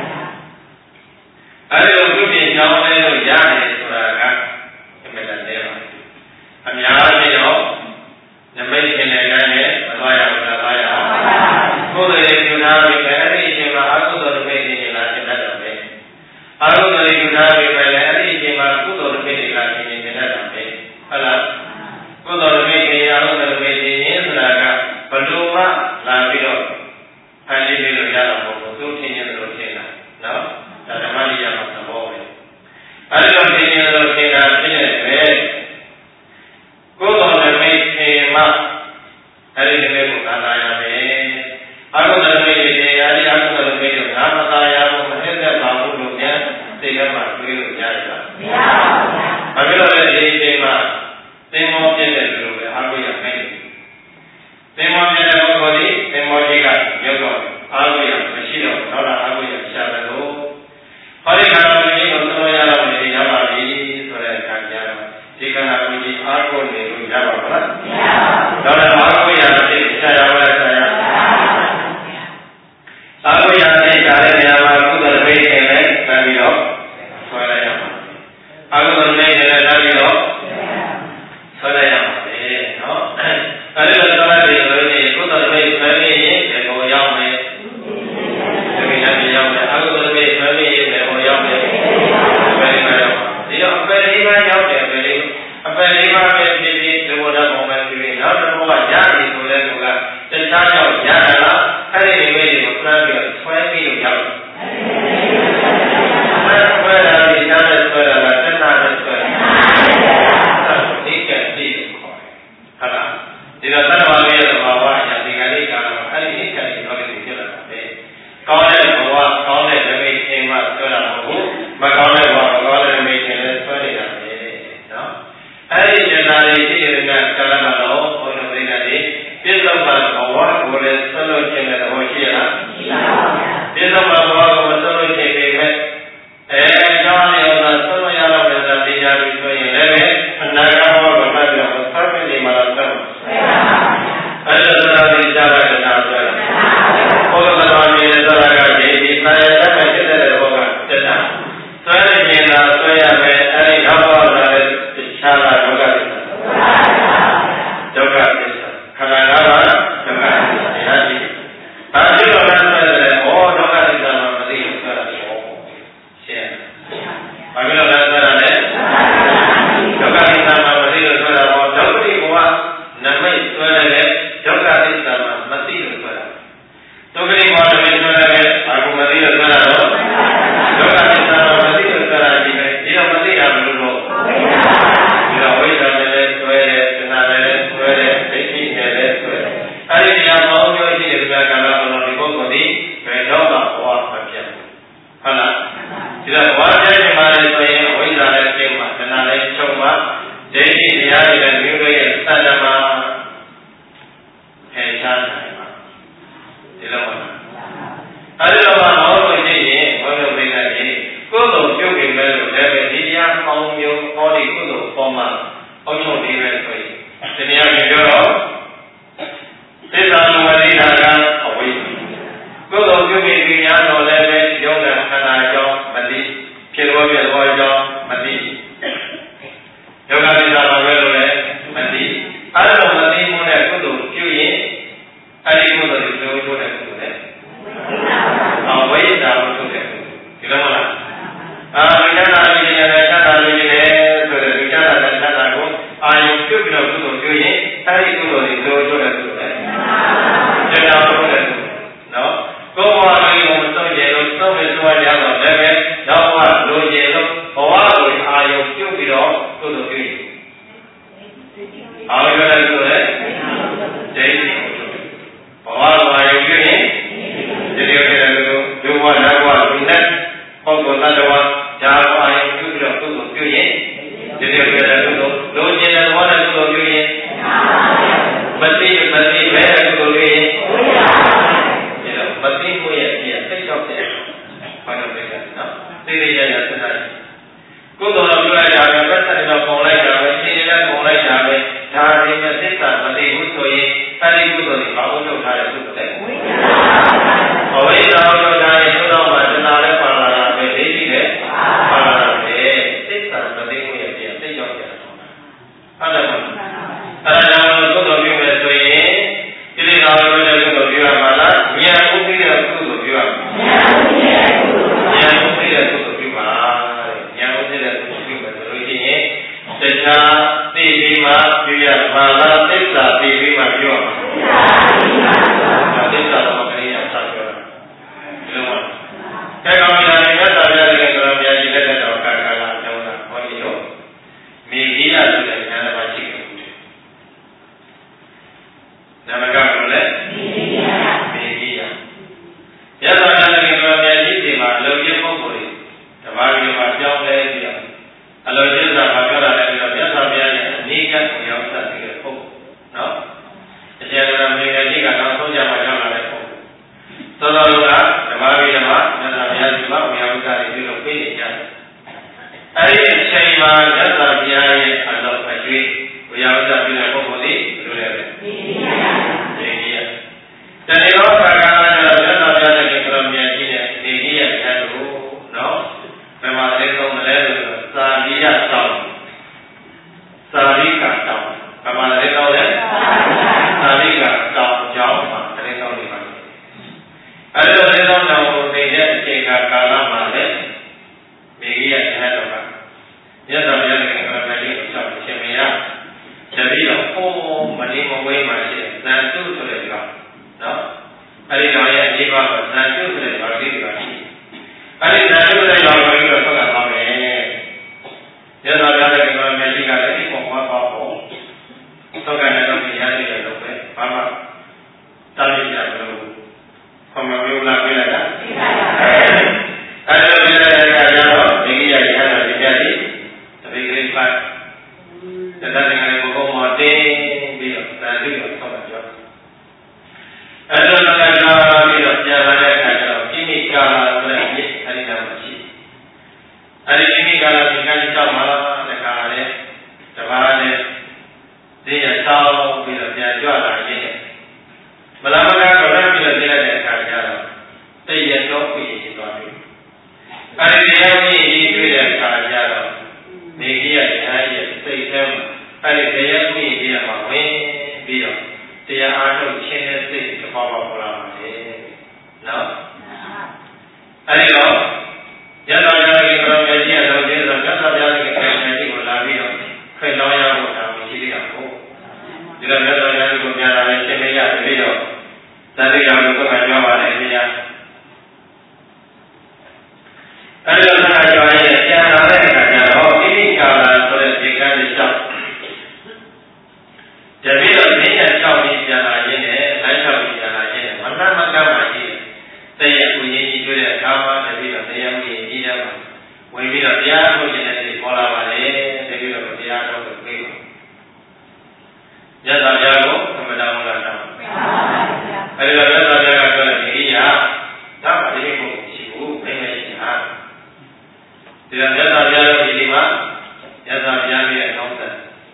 ဘူးအဲဒီလိုသူပြင်ကြောင်းလဲလို့ရတယ်ဆိုတာကအမှန်တည်းပါအများကြီးတော့နမိတ်ရှင်တဲ့တိုင်းနဲ့မသွားရဘူးလားသွားရအောင်ကိုယ်တည်းယူထားပြီးပဲအဲ့ဒီအချိန်မှာအကုသိုလ်နမိတ်တွေလာတင်တတ်တယ်ပဲအကုသိုလ်ယူထားပြီးပဲအဲ့ဒီအချိန်မှာကုသိုလ်နမိတ်တွေလာတင်တတ်တယ်ပဲဟုတ်လားကုသိုလ်နမိတ်တွေအကုသိုလ်နမိတ်တွေရင်းဆိုတာကဘလို့မှလာပြီးတော့ဖန်တီးလို့ရတာမဟုတ်ဘူးသူထင်ရင်လို့ထင်တာနော်ဒါဓမ္မရိယမှာသဘောပဲအဲဒီလိုထင်ရင်လို့ထင်တာဖြစ်နေတယ်ကိုယ်တော်နဲ့မိတ်ထင်မှအဲဒီတကယ်ကိုသာသာရမယ်အကုသိုလ်မိတ်တွေအဲဒီအကုသိုလ်မိတ်တွေငါမသာရဘူးမထက်တဲ့ပါဘူးလို့ပြန်သိရမှတွေးလို့ရတယ်လားမရပါဘူးဘာဖြစ်လို့လဲဒီအချိန်မှာသင်္ဘောပြည့်တဲ့လူတွေအားကိုရနိုင်တယ်သင်္ဘောပြည့်တဲ့ပုဂ္ဂိုလ်ဒီသင်္ဘောကြီးကရုပ်တော့အားကိုရမရှိတော့တော့အားကိုရရှာတယ်လို့ဟောဒီခန္ဓာကိုယ်ကြီးကိုသုံးရတော့နေရပါပြီဆိုတဲ့အခါကျတော့ဒီခန္ဓာကိုယ်ကြီးအားကိုနေလို့ရပါမလားမရပါဘူးတော့အားကိုရတဲ့ရှာရပါလားရှာရအားကိုရတဲ့ရှာတဲ့နေရာမှာကုသမိတ်တွေလည်းတန်ပြီးတော့ဆွဲလိုက်ရမှာအကုသမိတ်တွေလည်းတန်ပြီးတော့ဆွဲလိုက်ရမှာလေနော်အဲဒီလိုဆွဲလိုက်ပြီးလို့ရှိရင်ကုသမိတ်ဆွဲပြီးရင်ဒီကိုရောက်မယ်ဒီကနေ့ရောက်မယ်အကုသမိတ်ဆွဲပြီးရင်ဒီကိုရောက်မယ်ဘယ်လိုရောက်ဒီတော့အပယ်လေးပါးရောက်တယ်ပဲလေအပယ်လေးပါးပဲဖြစ်ပြီးဒီဘောဓဘုံပဲဖြစ်ပြီးနောက်တစ်ဘောကရပြီဆိုတဲ့လူကတခြားကြောင့်ရတာလားအဲ့ဒီမိမိတွေကိုဆွဲပြီးဆွဲပြီးရောက်ဆွဲတာဒီသားနဲ့ဆွဲတာလားတဏှာနဲ့ဆွဲတာဒီကတိကိုခေါ်တယ်ဟုတ်လားဒီတော့သတ္တဝါရဲ့သဘာဝအရာဒီကလေးကတော့အဲ့ဒီအချက်ကိုပြောပြီးဖြစ်လာတာပဲကောင်းတဲ့ဘဝကောင်းတဲ့ဓမိတ်အိမ်မှာဆွဲတာမဟုတ်ဘူးမကောင်းတဲ့ဘဝမကောင်းတဲ့ဓမိတ်အိမ်လည်းဆွဲနေတာပဲနော်အဲ့ဒီဉာဏ်သားလေးရှိတဲ့ကကလနာတော့ဘုန်းတော်သိတဲ့ဒီပြစ္ဆုတ်ပါဘဝကိုလည်းဆွဲလို့ခြင်းတဲ့သဘောရှိရလားရှိပါဘူးပြစ္ဆုတ်ပါဘဝကိုဆွဲလို့ခြင်းပေမဲ့ကြောင်းရောသာဆွဲလို့ရတော့တဲ့သာသိကြပြီးဆိုရင်လည်းအနာဂတ်ဘဝကိုမှတ်ပြီးတော့ဆွဲပြီးနေမှာတော့ဆွဲပါအဲ့ဒါသာသိကြပါတဲ့နာဆွဲဘုရားတော်မြင်တဲ့သရကဒီသာယတမဲ့ဖြစ်တဲ့ဘောကချုပ်လေးပဲဆိုရင်ဒီနေရာမှာပြောတော့သစ္စာလူဝိဒါကအဝိဇ္ဇာကုသိုလ်ပြုမိပြီးများတော့လည်းပဲယောဂခန္ဓာကြောင့်မသိဖြစ်လို့ပြသောကြောင့်မသိယောဂသစ္စာမှာပဲလို့လည်းမသိအဲ့လိုမသိမှုနဲ့ကုသိုလ်ပြုရင်အဲ့ဒီကုသိုလ်ကိုကျိုးကျိုးတဲ့ကုသိုလ်နဲ့အဝိဇ္ဇာကိုထုတ်တဲ့ဒီလိုမလားဝိညာဏလေးနဲ့ချမ်းသာလေးနဲ့ဆိုတဲ့ဝိညာဏနဲ့ချမ်းသာကိုအာယုပြုပြီးတော့ကုသိုလ်ပြုရင်အဲ့ဒီကုသိုလ်ကိုကျိုးကျိုးတဲ့ကုသိုလ်နဲ့ကျန်တော်ထုတ်တဲ့ကုသိုလ်နော်ကိုယ်ဘဝလေးကိုသုံးရလို့သုံးရသွားကြတော့လည်းပဲနောက်ဘဝလိုချင်လို့ဘဝကိုအာယုပြုပြီးတော့ကုသိုလ်ပြုရင်အာယုလည်းကုသိုလ်နဲ့ဒိဋ္ဌိဘဝကိုအာယုပြုရင်ဒီလိုဖြစ်တယ်လို့ဒုဘဝနောက်ဘဝလူနဲ့ပုဂ္ဂိုလ်တ attva ဒါကိုအာယုပြုပြီးတော့ကုသိုလ်ပြုရင်ဒီလိုဖြစ်တယ်လို့လိုချင်တဲ့ဘဝနဲ့ကုသိုလ်ပြုရင်မသိပဲကုသိုလ်ပြုရင်မသိမှုရဲ့အပြင်သိတော့တဲ့ဘာလို့လဲနော်သိရရစဉ်းစားကုသိုလ်တော်ပြုလိုက်တာပဲပတ်သက်တော့ပုံလိုက်တာပဲရှင်းရတယ်ပုံလိုက်တာပဲဒါရင်းနဲ့သစ္စာမသိဘူးဆိုရင်အဲဒီကုသိုလ်ကိုဘာလို့လုပ်ထားလဲကုသိုလ်လဲအဝိဇ္ဇာတို့ဒါရဲ့သုတော်မှာတဏှာလည်းပါလာတာပဲဒိဋ္ဌိလည်းပါလာတာပဲသစ္စာမသိမှုရဲ့အပြင်သိတော့တဲ့ဟုတ်တယ်မလားအဲဒါကြောင့်ကုသိုလ်ပြုမယ်ဆိုရင်ဒီလိုတော်ရဲ့ကုသိုလ်ပြုရမှာလားဉာဏ်ဥပ္ပိယကုသိုလ်ပြုရမှာဉာဏ်ဥပ္ပိယကုသိုလ်ပြုပါဉာဏ်ဥပ္ပိယကုသိုလ်ပြုမယ်ဆိုလို့ရှိရင်တရားသိပြီးမှပြုရမှာလားသစ္စာသိပြီးမှပြုရမှာသစ္စာတော့ခရိယာဆက်ပြောတာဒီလိုပါအဲကောင်များမြတ်စွာဘုရားရဲ့တော်များကြီးလက်တော်ကာကာလာကျောင်းတာဟောဒီတော့မိဂိယဆိုတဲ့ဉာဏ်တစ်ပါးရှိတယ်နာမကဘယ်လိုလဲမိဂိယရသော်လည်းတော်များကြီးဒီမှာအလုံးကြီးပုဂ္ဂိုလ်တွေဓမ္မတွေမှာကြောင်းလဲပြီးတော့အလုံးကြီးစွာမှာပြောတာလည်းပြီးတော့မြတ်စွာဘုရားရဲ့အနိကကိုရောက်ဆက်ပြီးတဲ့ပုဂ္ဂိုလ်နော်အကျဉ်းတော်မိဂတိကနောက်ဆုံးကြမှာရောက်လာတဲ့ပုဂ္ဂိုလ်သောတော်ကဓမ္မတွေမှာမြတ်စွာဘုရားဒီမှာဝိယဝိသတွေပြုလို့ပြေးနေကြတယ်အဲဒီအချိန်မှာမြတ်စွာဘုရားရဲ့အလုံးအကျွေးဝိယဝိသပြုတဲ့ပုဂ္ဂိုလ်တွေဘယ်လိုလဲတဏှေရောကာကနာရောမြတ်စွာဘုရားရဲ့ကရုဏာကြီးနဲ့နေကြီးရဲ့ဉာဏ်ကိုနော်ဘယ်မှာလဲဆုံးမလဲဆိုတော့သာရိယတောင်းသာရိကတောင်းဘယ်မှာလဲတော့လဲသာရိကတောင်းကြောင်းမှာတရင်တော်နေပါအဲ့လိုတရင်တော်တော်ကိုနေတဲ့အချိန်ကာလမှာလေနေကြီးရဲ့ဉာဏ်တော်ကမြတ်စွာဘုရားရဲ့ကရုဏာကြီးကိုဆောက်ရှင်မရတပည့်တော်ဟိုမနေမဝေးမှရှိတယ်သံတုဆိုတဲ့ကောင်နော်အဲ့ဒီကောင်ရဲ့အကြီးပါတော့ဇန်တုဆိုတဲ့ဘာလေးတွေကရှိအဲ့ဒီဇန်တုတဲ့ကောင်ကိုတော့ဆက်လာပါမယ်ရသော်လည်းဒီမှာမျက်စိကလည်းဒီပုံမှာပေါ့ပေါ့သောကနေတော့ဒီရားလေးတွေတော့ပဲဘာမှတားရကြလို့ခမမျိုးလာပြလိုက်တာအဲ့ဒါပြလိုက်တဲ့အခါကျတော့ဒီကြီးရရဟန်းတော်ဒီပြတိတပိကလေးပါတတန်ငယ်ကိုဘုံမတင်းပြီးတော့ဇန်တုကိုဆောက်တာပြောအဲ့လိုလည်းကာလာပြီးတော့ပြန်လာတဲ့အခါကျတော့ကိမိကာလာဆိုတဲ့အဲ့ဒီနာမရှိအဲ့ဒီကိမိကာလာဒီကနေ့ကြောက်မှာတခါလေတပါးနဲ့ဒီရဆောက်ပြီးတော့ပြန်ကြွလာရင်းမလာမကတော့လည်းပြီးတော့ပြလိုက်တဲ့အခါကျတော့တည့်ရတော့ပြည့်သွားပြီအဲ့ဒီတရားကြီးကြီးတွေ့တဲ့အခါကျတော့နေကြီးရဲ့တရားရဲ့စိတ်ထဲမှာအဲ့ဒီတရားကြီးကြီးမှာဝင်ပြီးတော့တရားအားထုတ်ခြင်းနဲ့စိတ်တစ်ပါးပါပေါ်လာပါတယ်နော်အဲဒီတော့ရသော်လည်းကရောမြတ်ကြီးအတော်ကြီးဆိုမြတ်စွာဘုရားရဲ့ခန္ဓာကြီးကိုလာပြီးတော့ဖိတ်လောင်းရဖို့တာမရှိသေးတာကိုဒီလိုမြတ်စွာဘုရားကိုပြန်လာတဲ့ရှင်မေရတတိတော့သတိတော်ကိုပြောပါတယ်ဒီညာအဲဒီတော့ဆရာကျော်ရဲ့ပြန်လာတဲ့အခါကျတော့ဣတိကာလဆိုတဲ့ဒီကံလေးကြောင့်တပည့်တော်နေရကြောက်ပြီးပြန်လာခြင်းနဲ့လိုက်ချောက်ပြီးပြန်လာခြင်းနဲ့မနှမကမှရှိတဲ့တရားကိုရင်းကြီးတွေ့တဲ့အခါမှာတပည့်တော်တရားကိုရင်းကြီးရမှာဝင်ပြီးတော့တရားထုတ်ခြင်းနဲ့ပေါ်လာပါလေတပည့်တော်တရားထုတ်လို့ပြေးပါမြတ်စွာဘုရားကိုသမဏမလာတာအဲဒီတော့မြတ်စွာဘုရားကပြောတဲ့ဒီရာဒါမှတည်းကိုရှိဘူးဘယ်နဲ့ရှိတာဒီတော့မြတ်စွာဘုရားရဲ့ဒီမှာမြတ်စွာဘုရားရဲ့အောက်ဆက်အ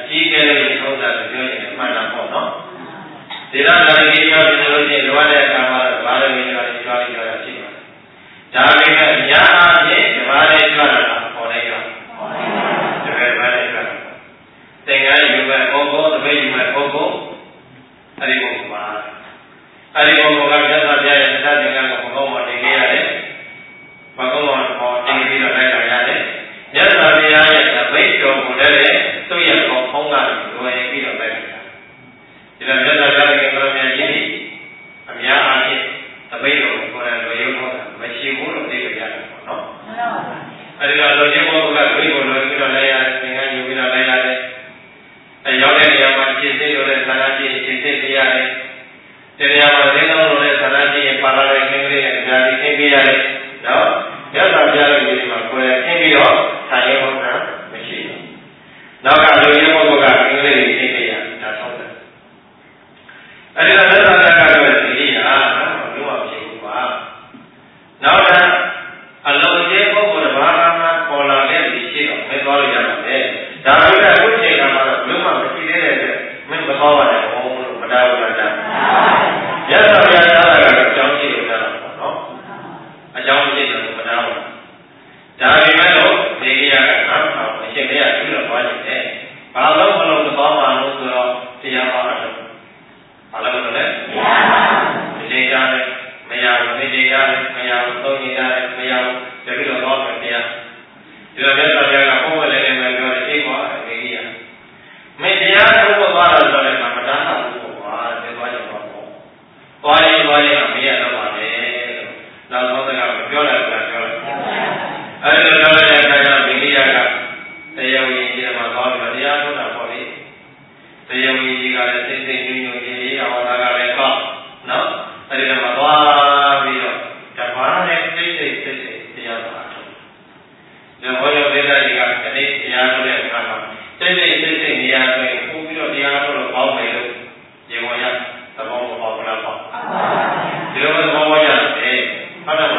ကြီးကဲလို့ထုံးတာပြောရင်မှန်တာပေါ့နော်ဒီတော့ဒါကြီးပြောပြီးလို့ရှိရင်လိုအပ်တဲ့အခါမှာဘာလို့ဒီလိုကြွားပြီးကြွားတာရှိပါဒါပေမဲ့အများအားဖြင့်ဒီမှာလေးကြွားတာပေါ်လိုက်ရောဒီဘက်မှာလေးကြွားသင်္ကန်းယူမဲ့ပုဂ္ဂိုလ်တပည့်ယူမဲ့ပုဂ္ဂိုလ်အဲဒီပုဂ္ဂိုလ်ပါအဲဒီပုဂ္ဂိုလ်ကမြတ်စွာဘုရားရဲ့သစ္စာသင်္ကန်းကိုဘုကောင်းမှာတင်ခဲ့ရတယ်ဘုကောင်းမှာပေါ်တင်ပြီးတော့လိုက်လာရတယ်မြတ်စွာဘုရားရဲ့အဘိဓမ္မာကိုလည်းသူ့ရဲ့ခေါင်းကလွယ်ပြီးတော့လိုက်လာဒီလိုမြတ်စွာဘုရားရဲ့ကိုယ်တော်မြတ်ကြီးအများအားဖြင့်အဘိဓမ္မာကိုလည်းလွယ်ရုံတော့မရှိဘူးလို့သိကြရတယ်ပေါ့နော်အဲဒီတော့လူကြီးဘုရားကဒိဋ္ဌိကိုလွယ်ပြီးတော့လိုက်ရတယ်သင်္ကန်းယူပြီးတော့လိုက်ရတယ်အဲရောက်တဲ့နေရာမှာခြေစိတ်လိုတဲ့ဆန္ဒကြီးခြေစိတ်ပြရတယ်ဒီနေရာမှာသင်္ကန်းလိုတဲ့ဆန္ဒကြီးပါလာတဲ့ခင်းကလေးနဲ့ကြာပြီးခင်းပြရတယ်နော်မြတ်စွာဘုရားရဲ့ဒီမှာကိုယ်ခင်းပြီးတော့ထိုင်ရုံနဲ့မရှိဘူးနောက်ကလူကြီးဘုရားကခင်းကလေးကိုခင်းပြရဒါတော့တယ်အဲဒီတော့မြတ်စွာဘုရားကတော့ဒီဟာတော့မရှိဘူးပါနောက်ကအလုံးကြီးပုဂ္ဂိုလ်တစ်ပါးမှပေါ်လာတဲ့ဒီရှိတော့မသွားလို့ရပါနဲ့ဒါပေမဲ့အခုချိန်ကမှတော့ဘယ်မှမရှိသေးတဲ့အတွက်မင်းမသွားပါနဲ့ဘုံလို့မတားဘူးလားတာရသော်ရတာကတော့အကြောင်းရှိလို့ရတာပေါ့နော်အကြောင်းရှိတယ်မတားဘူးဒါပေမဲ့လို့ဒီကရကအရှင်မရပြီးတော့သွားနေတယ်ဘာလို့မလို့သွားမှာလို့ဆိုတော့တရားပါတော့ဘာလို့လဲဒီကြားနဲ့မရဘူးနေကြားနဲ့မရဘူးသုံးနေကြားနဲ့မရဘူးတပိတော့တော့တရားဒီလိုမျိုးဆိုရတာဘုရားလည်းလည်းပြောတယ်အိတ်ပေါ်ဒီကြီးရမင်းတရားထုတ်သွားတော့ဆိုလည်းမတန်းတာဘူးကွာဒီသွားကြတော့သွားရင်မရတော့ပါနဲ့နောက်ဆုံးကပြောတယ်ပြောတယ်အဲဒီလိုပြောတဲ့အခါကျဒီကြီးရကတရားဝင်ကြီးမှာသွားပြီးတရားထုတ်တာပေါ့လေတရားဝင်ကြီးကလည်းစိတ်စိတ်ညွှန်ကြီးအောင်လာကလည်းကောက်နော်အဲဒီမှာသွားပြီးတော့ဓမ္မနဲ့စိတ်တရားပါဒီဘောရောဒေသကြီးကတနေ့တရားထုတ်တဲ့အခါမှာစိတ်နေရာဆိုရင်ပို့ပြီးတော့တရားထုတ်လို့ပေါင်းမယ်လို့ရေပေါ်ရသဘောမပေါက်ဘူးလားပေါ့ဒီလိုသဘောရတယ်ဟုတ်တယ်မလား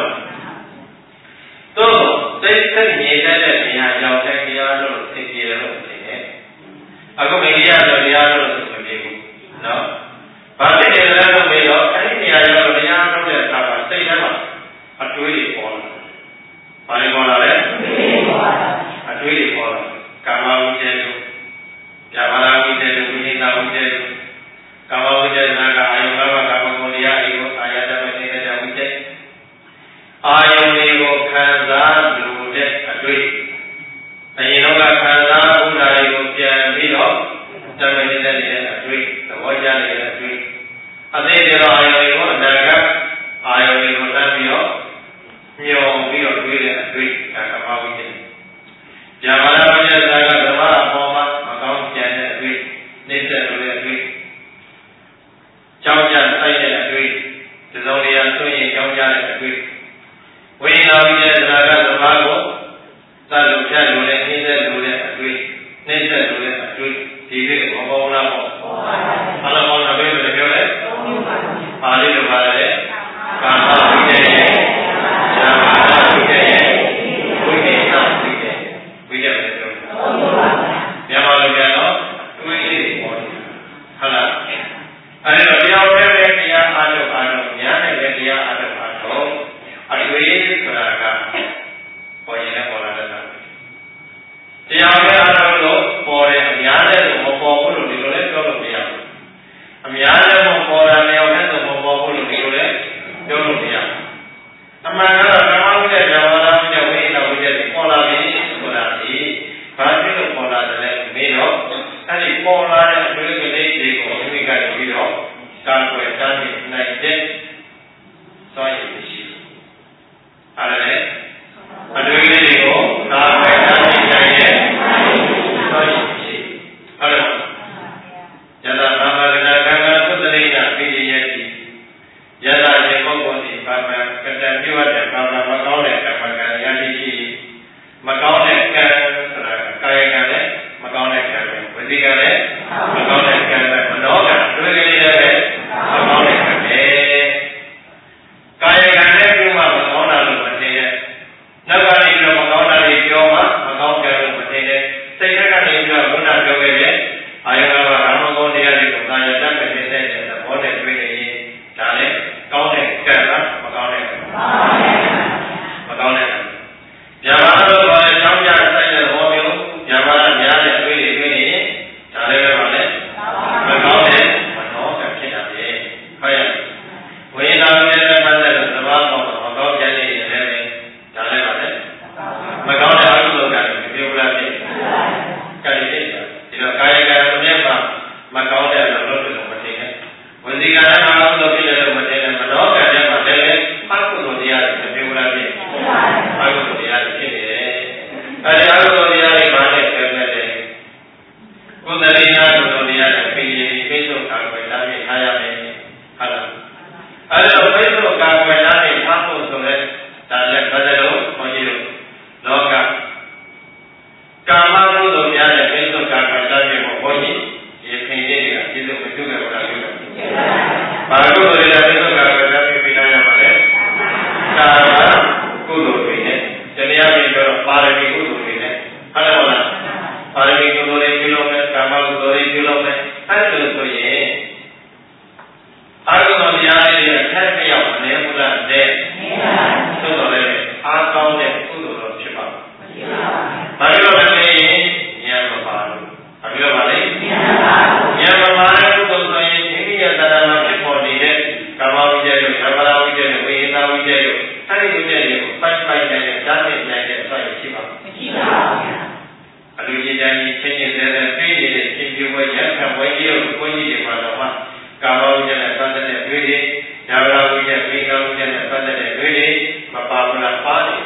တော့စိတ်နေတဲ့နေရာကြောင့်တရားထုတ်လို့သိကြတယ်လို့ထင်တယ်အခုမင်းတရားဆိုတရားထုတ်လို့မဖြစ်ဘူးနော်ဘာဖြစ်နေလဲလို့မေးတော့အဲ့ဒီနေရာကြောင့်တရားထုတ်တဲ့အခါမှာစိတ်ထဲမှာအတွေးတွေပေါ်လာဘာတွေပေါ်လာလဲအတွေးတွေပေါ်လာကာမဝိတ္တတို့ဇာမလာဝိတ္တတို့ဝိညာဏဝိတ္တတို့ကာမဝိတ္တနာကအာယုံ၅ပါးကာမဂုဏ်တရားတွေကိုအာယတမနေတဲ့ဝိတ္တအာယုံတွေကိုခံစားလို့တဲ့အတွေ့အရင်တော့ခံစားမှုဓာတ်တွေကိုပြန်ပြီးတော့တမနေတဲ့အတွေ့သဘောကျနေတဲ့အတွေ့အသေးသေးတော့အာယုံတွေကိုအနာကအာယုံတွေကိုတတ်ပြီးတော့ညောင်ပြီးတော့တွေ့တဲ့အတွေ့ဒါကဘာဝိတ္တဇာမလာဝိတ္တကဓမ္မအပေါ်မှာမကောင်းကြတဲ့အတွေ့နှိမ့်ဆက်လို့တဲ့အတွေ့ကြောင်းကြဆိုင်တဲ့အတွေ့ဒီစုံတရားဆိုရင်ကြောင်းကြတဲ့အတွေ့ဝိညာဉ်ဝိတ္တကဓမ္မကိုသတ်လို့ဖြတ်လို့လည်းနှိမ့်ဆက်လို့လည်းအတွေ့နှိမ့်ဆက်လို့လည်းအတွေ့ဒီလိုဘောဘောလားပေါ့ဘာလို့ဘောလားဘယ်လိုပြောလဲပါဠိလိုပါလဲကာမဝိတ္တရဲ့ဇာမလာဝိတ္တရဲ့ဝိညာဉ်ဝိတ္တဝိတ္တပဲပြောမြန်မာလိုပြန်တော့တွေးလေးပေါ်တယ်ဟုတ်လားအဲဒီတော့တရားဝဲတဲ့တရားအားထုတ်ညာနဲ့လည်းတရားအားထုတ်အတွေးဆိုတာကပေါ်ရင်လည်းပေါ်လာတယ်တရားဝဲအားထုတ်လို့ပေါ်တယ်အများနဲ့တော့မပေါ်ဘူးလို့ဒီလိုလည်းပြောလို့မရဘူးအများနဲ့မပေါ်တာလည်းအောင်နဲ့တော့မပေါ်ဘူးလို့ဒီလိုလည်းပြောလို့မရဘူးအမှန်ကတော့ဓမ္မဝိတ္တဇာမလာဝိတ္တဝိညာဉ်ဝိတ္တပေါ်လာပြီဆိုတာဒီဘာဖြစ်လို့ပေါ်လာတယ်လဲမေးတော့အဲဒီပေါ်လာတဲ့အတွေ့အကြုံတွေကိုမိမိကနေပြီးတော့ကာကွယ်တန်းနေနိုင်တဲ့စွမ်းရည်ရှိတယ်။အားလည်းအတွေ့အကြုံတွေကိုကာကွယ်တန်းနေနိုင်တဲ့စွမ်းရည်ရှိတယ်။အားလည်းယတနာမဂနာကံကသုတရိယပိယယတိယတရေပုဂ္ဂိုလ်ဒီပါမကတံပြုတ်တဲ့ပါမမကောင်းတဲ့ကမ္မကံယတိရှိမကောင်းတဲ့ကံဆိုတာကာယကံနဲ့မကောင်းတဲ့ကံပဲဝစီကံနဲ့မကောင်းတဲ့ကံပဲမနောကံတွေ့ကြရတဲ့မကောင်းတဲ့ကံပဲကာယကံနဲ့ပြုမှမကောင်းတာလို့မသိရဲ့နောက်ကနေပြီးတော့တိုင်းချင်းချင်းတဲ့တွေ့နေတဲ့ချင်းပြဝဲရခံဝဲကြီးကိုကိုကြီးတွေမှာတော့ကာမဝိဇ္ဇာနဲ့ပတ်သက်တဲ့တွေ့တွေဒါဝရဝိဇ္ဇာဝိကဝိဇ္ဇာနဲ့ပတ်သက်တဲ့တွေ့တွေမပါဘူးလားပါတယ်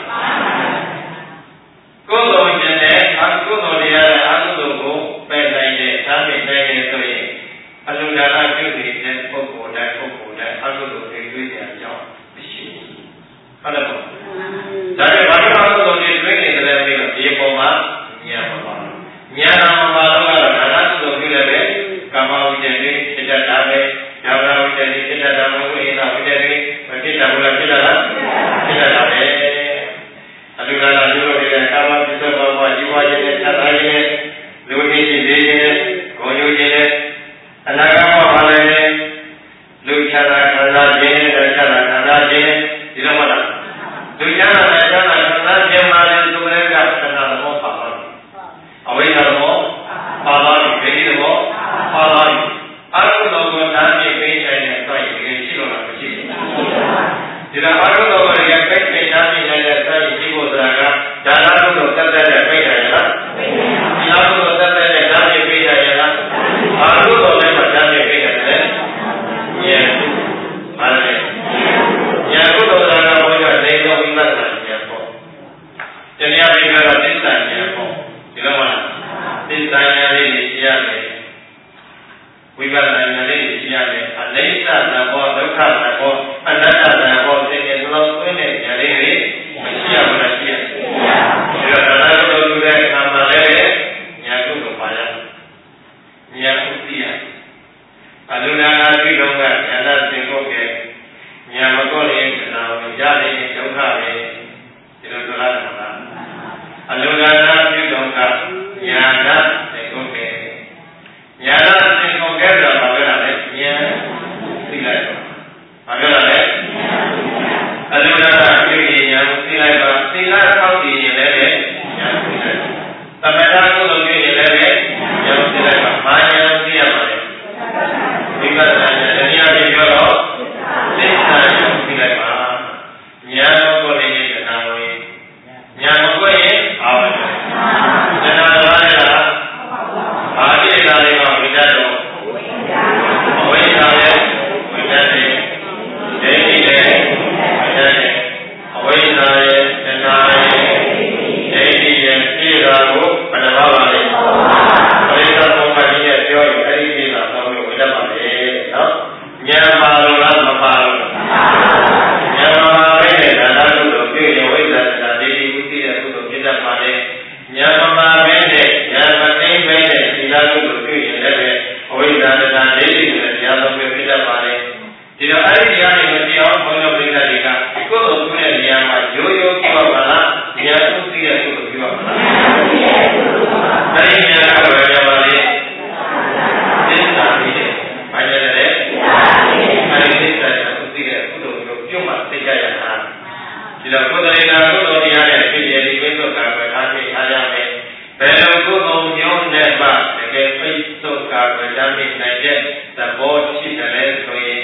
ကိုယ်တော်ကျင်တဲ့အကုသိုလ်တရားနဲ့အကုသိုလ်ကိုပယ်နိုင်တဲ့သာမန်နိုင်တဲ့ဆိုရင်အလုဒါနပြုနေတဲ့ပုဂ္ဂိုလ်တိုင်းအကုသိုလ်တွေတွေ့ကြကြောင်းမရှိဘူးဟုတ်တယ်ပေါ့ဒါပေမဲ့ဘာလို့အကုသိုလ်တွေတွေ့နေတယ်လဲပြီးတော့ဒီပုံမှာဉာဏ်မပါဘူးဉာဏ်မပါတော့ကတော့ဒါနကုသိုလ်ပြုလည်းပဲကာမဝိဇ္ဇာတွေဖြစ်တတ်တာပဲဒါဝရဝိဇ္ဇာတွေဖြစ်တတ်တာမဟုတ်ဘူးဣန္ဒဝိဇ္ဇာတွေမဖြစ်တာဘူးလားဖြစ်တတ်လားဖြစ်တတ်တာပဲအလုဒါနပြုလို့ဒီကာမပစ္စည်းဘောမှာជីវခြင်းနဲ့သတ်သားခြင်းနဲ့လူသိရှိသေးခြင်းနဲ့ဂုဏ်ယူခြင်းနဲ့အနာဂတ်မှာပါလေလူချမ်းသာခံစားခြင်းနဲ့ချမ်းသာခံစားခြင်းဒီလိုမလားလူချမ်းသာနဲ့ချမ်းသာခံစားခြင်းမှာလည်းသူလည်းကသဏ္ဍာန်သဘောပါပါအဝိဇ္ဇာသဘောပါပါဒိဋ္ဌိသဘောပါပါအကုသိုလ်ကိုတားမြစ်ပေးနိုင်တဲ့အတွက်ရှိလို့လားမရှိဘူးဒီလိုအကုသိုလ်ကိုလည်းပိတ်ပင်တားမြစ်နိုင်တဲ့အတွက်ရှိဖို့ဆိုတာကဒါနကုသိုလ်တက်တဲ့ပိတ်တယ်လားဒီအကုသိုလ်တက်တဲ့တားမြစ်ပေးတယ်လားအကုသိုလ်လည်းတားမြစ်ပေးတယ်လေဉာဏ်ပါလေဉာဏ်ကုသိုလ်ကဘုရားဒိဋ္ဌိဝိပဿနာဉာဏ်ပေါ့တရားတွေကတော့သစ္စာဉာဏ်ပေါ့ဒီလိုမှသစ္စာဉာဏ်လေးရှိရတယ်ဝိပဿနာဉာဏ်လေးရှိရတယ်အနိစ္စသဘောဒုက္ခသဘောအနတ္တသဘောသိတဲ့လောသွင်းတဲ့ဉာဏ်လေးတွေမရှိရဘူးလားရှိရတယ်ဒါတော့ဒါကုသိုလ်ပြုတဲ့အခါမှာလည်းဉာဏ်ကုသိုလ်ပါရဉာဏ်ဥသိရအလုဒါနပြုတော့ကဉာဏ်သင်ဖို့ကဉာဏ်မကောရင်နာဝင်ကြတဲ့ဒုက္ခပဲဒီလိုဆိုရတာပါအလုဒါနပြုတော့ကဉာဏ်သင်ဖို့ကဉာဏ်သင်ဖို့ကတော့ဘာပြောရလဲဉာဏ်သိလိုက်ပါဘာပြောရလဲအလုဒါနပြုရင်ဉာဏ်သိလိုက်ပါသိလိုက်ထောက်တည်ရင်လည်းဉာဏ်သိလိုက်ပါသမထကုသိုလ်ပြုရင်လည်းဉာဏ်သိလိုက်ပါဘာဉာဏ်သိရပါလဲဝိပဿနာဉာဏ်တရားတွေပြောတော့သစ္စာဉာဏ်သိလိုက်ပါဉာဏ်ကိုလည်းဉာဏ်ဝင်ဉာဏ်ကိုရင်အာဝဉာဏ်လာရတာဘာဖြစ်လာလဲဝိတ္တတော့အဝိဇ္ဇာရဲ့ဝိတ္တရဲ့ဒိဋ္ဌိရဲ့ဝိတ္တရဲ့အဝိဇ္ဇာရဲ့သဏ္ဍာန်ရဲ့ဒိဋ္ဌိရဲ့ပြေတာကိုဘယ်နှပါပါလဲအဝိဇ္ဇာဘုံကကြီးရဲ့ပြောရင်အဲ့ဒီပြေတာတော့ဝိတ္တပါလေနော်ဉာဏ်ပါလို့လားမပါလို့ဉာဏ်ပါပဲဒါနကုသိုလ်ပြုရင်ဝိဇ္ဇာသဏ္ဍာန်ဒိဋ္ဌိဥသိတဲ့ကုသိုလ်ဖြစ်တတ်ပါလေဉာဏ်ပါပဲနဲ့ဉာဏ်မသိပဲနဲ့သီလကုသိုလ်ပြုရင်လည်းအဝိဇ္ဇာသဏ္ဍာန်ဒိဋ္ဌိနဲ့တရားတော်ပြဖြစ်တတ်ပါလေဒီတော့အဲ့ဒီတရားတွေမပြောင်းဘုန်းတော်ပြိဿတွေကကိုယ်တော်ပြုတဲ့နေရာမှာရိုးရိုးပြောပါလားဉာဏ်ဥသိတဲ့ကုသိုလ်ပြောပါလားအဲ့ဒီဉာဏ်ကဘယ်ကြပါလဲသစ္စာပြီးတယ်ဘာကြလဲအဲ့ဒီသစ္စာကိုဥသိတဲ့ကုသိုလ်ကိုပြုမှသိကြရတာဒီတော့ကိုယ်တော်ကကုသိုလ်တရားနဲ့ဖြစ်ရည်ဝိသုကာပဲအားဖြင့်အားရမယ်ဘယ်လိုကုသိုလ်မျိုးနဲ့မှတကယ်ပိသုကာပဲတမ်းနိုင်တဲ့သဘောရှိတယ်လဲဆိုရင်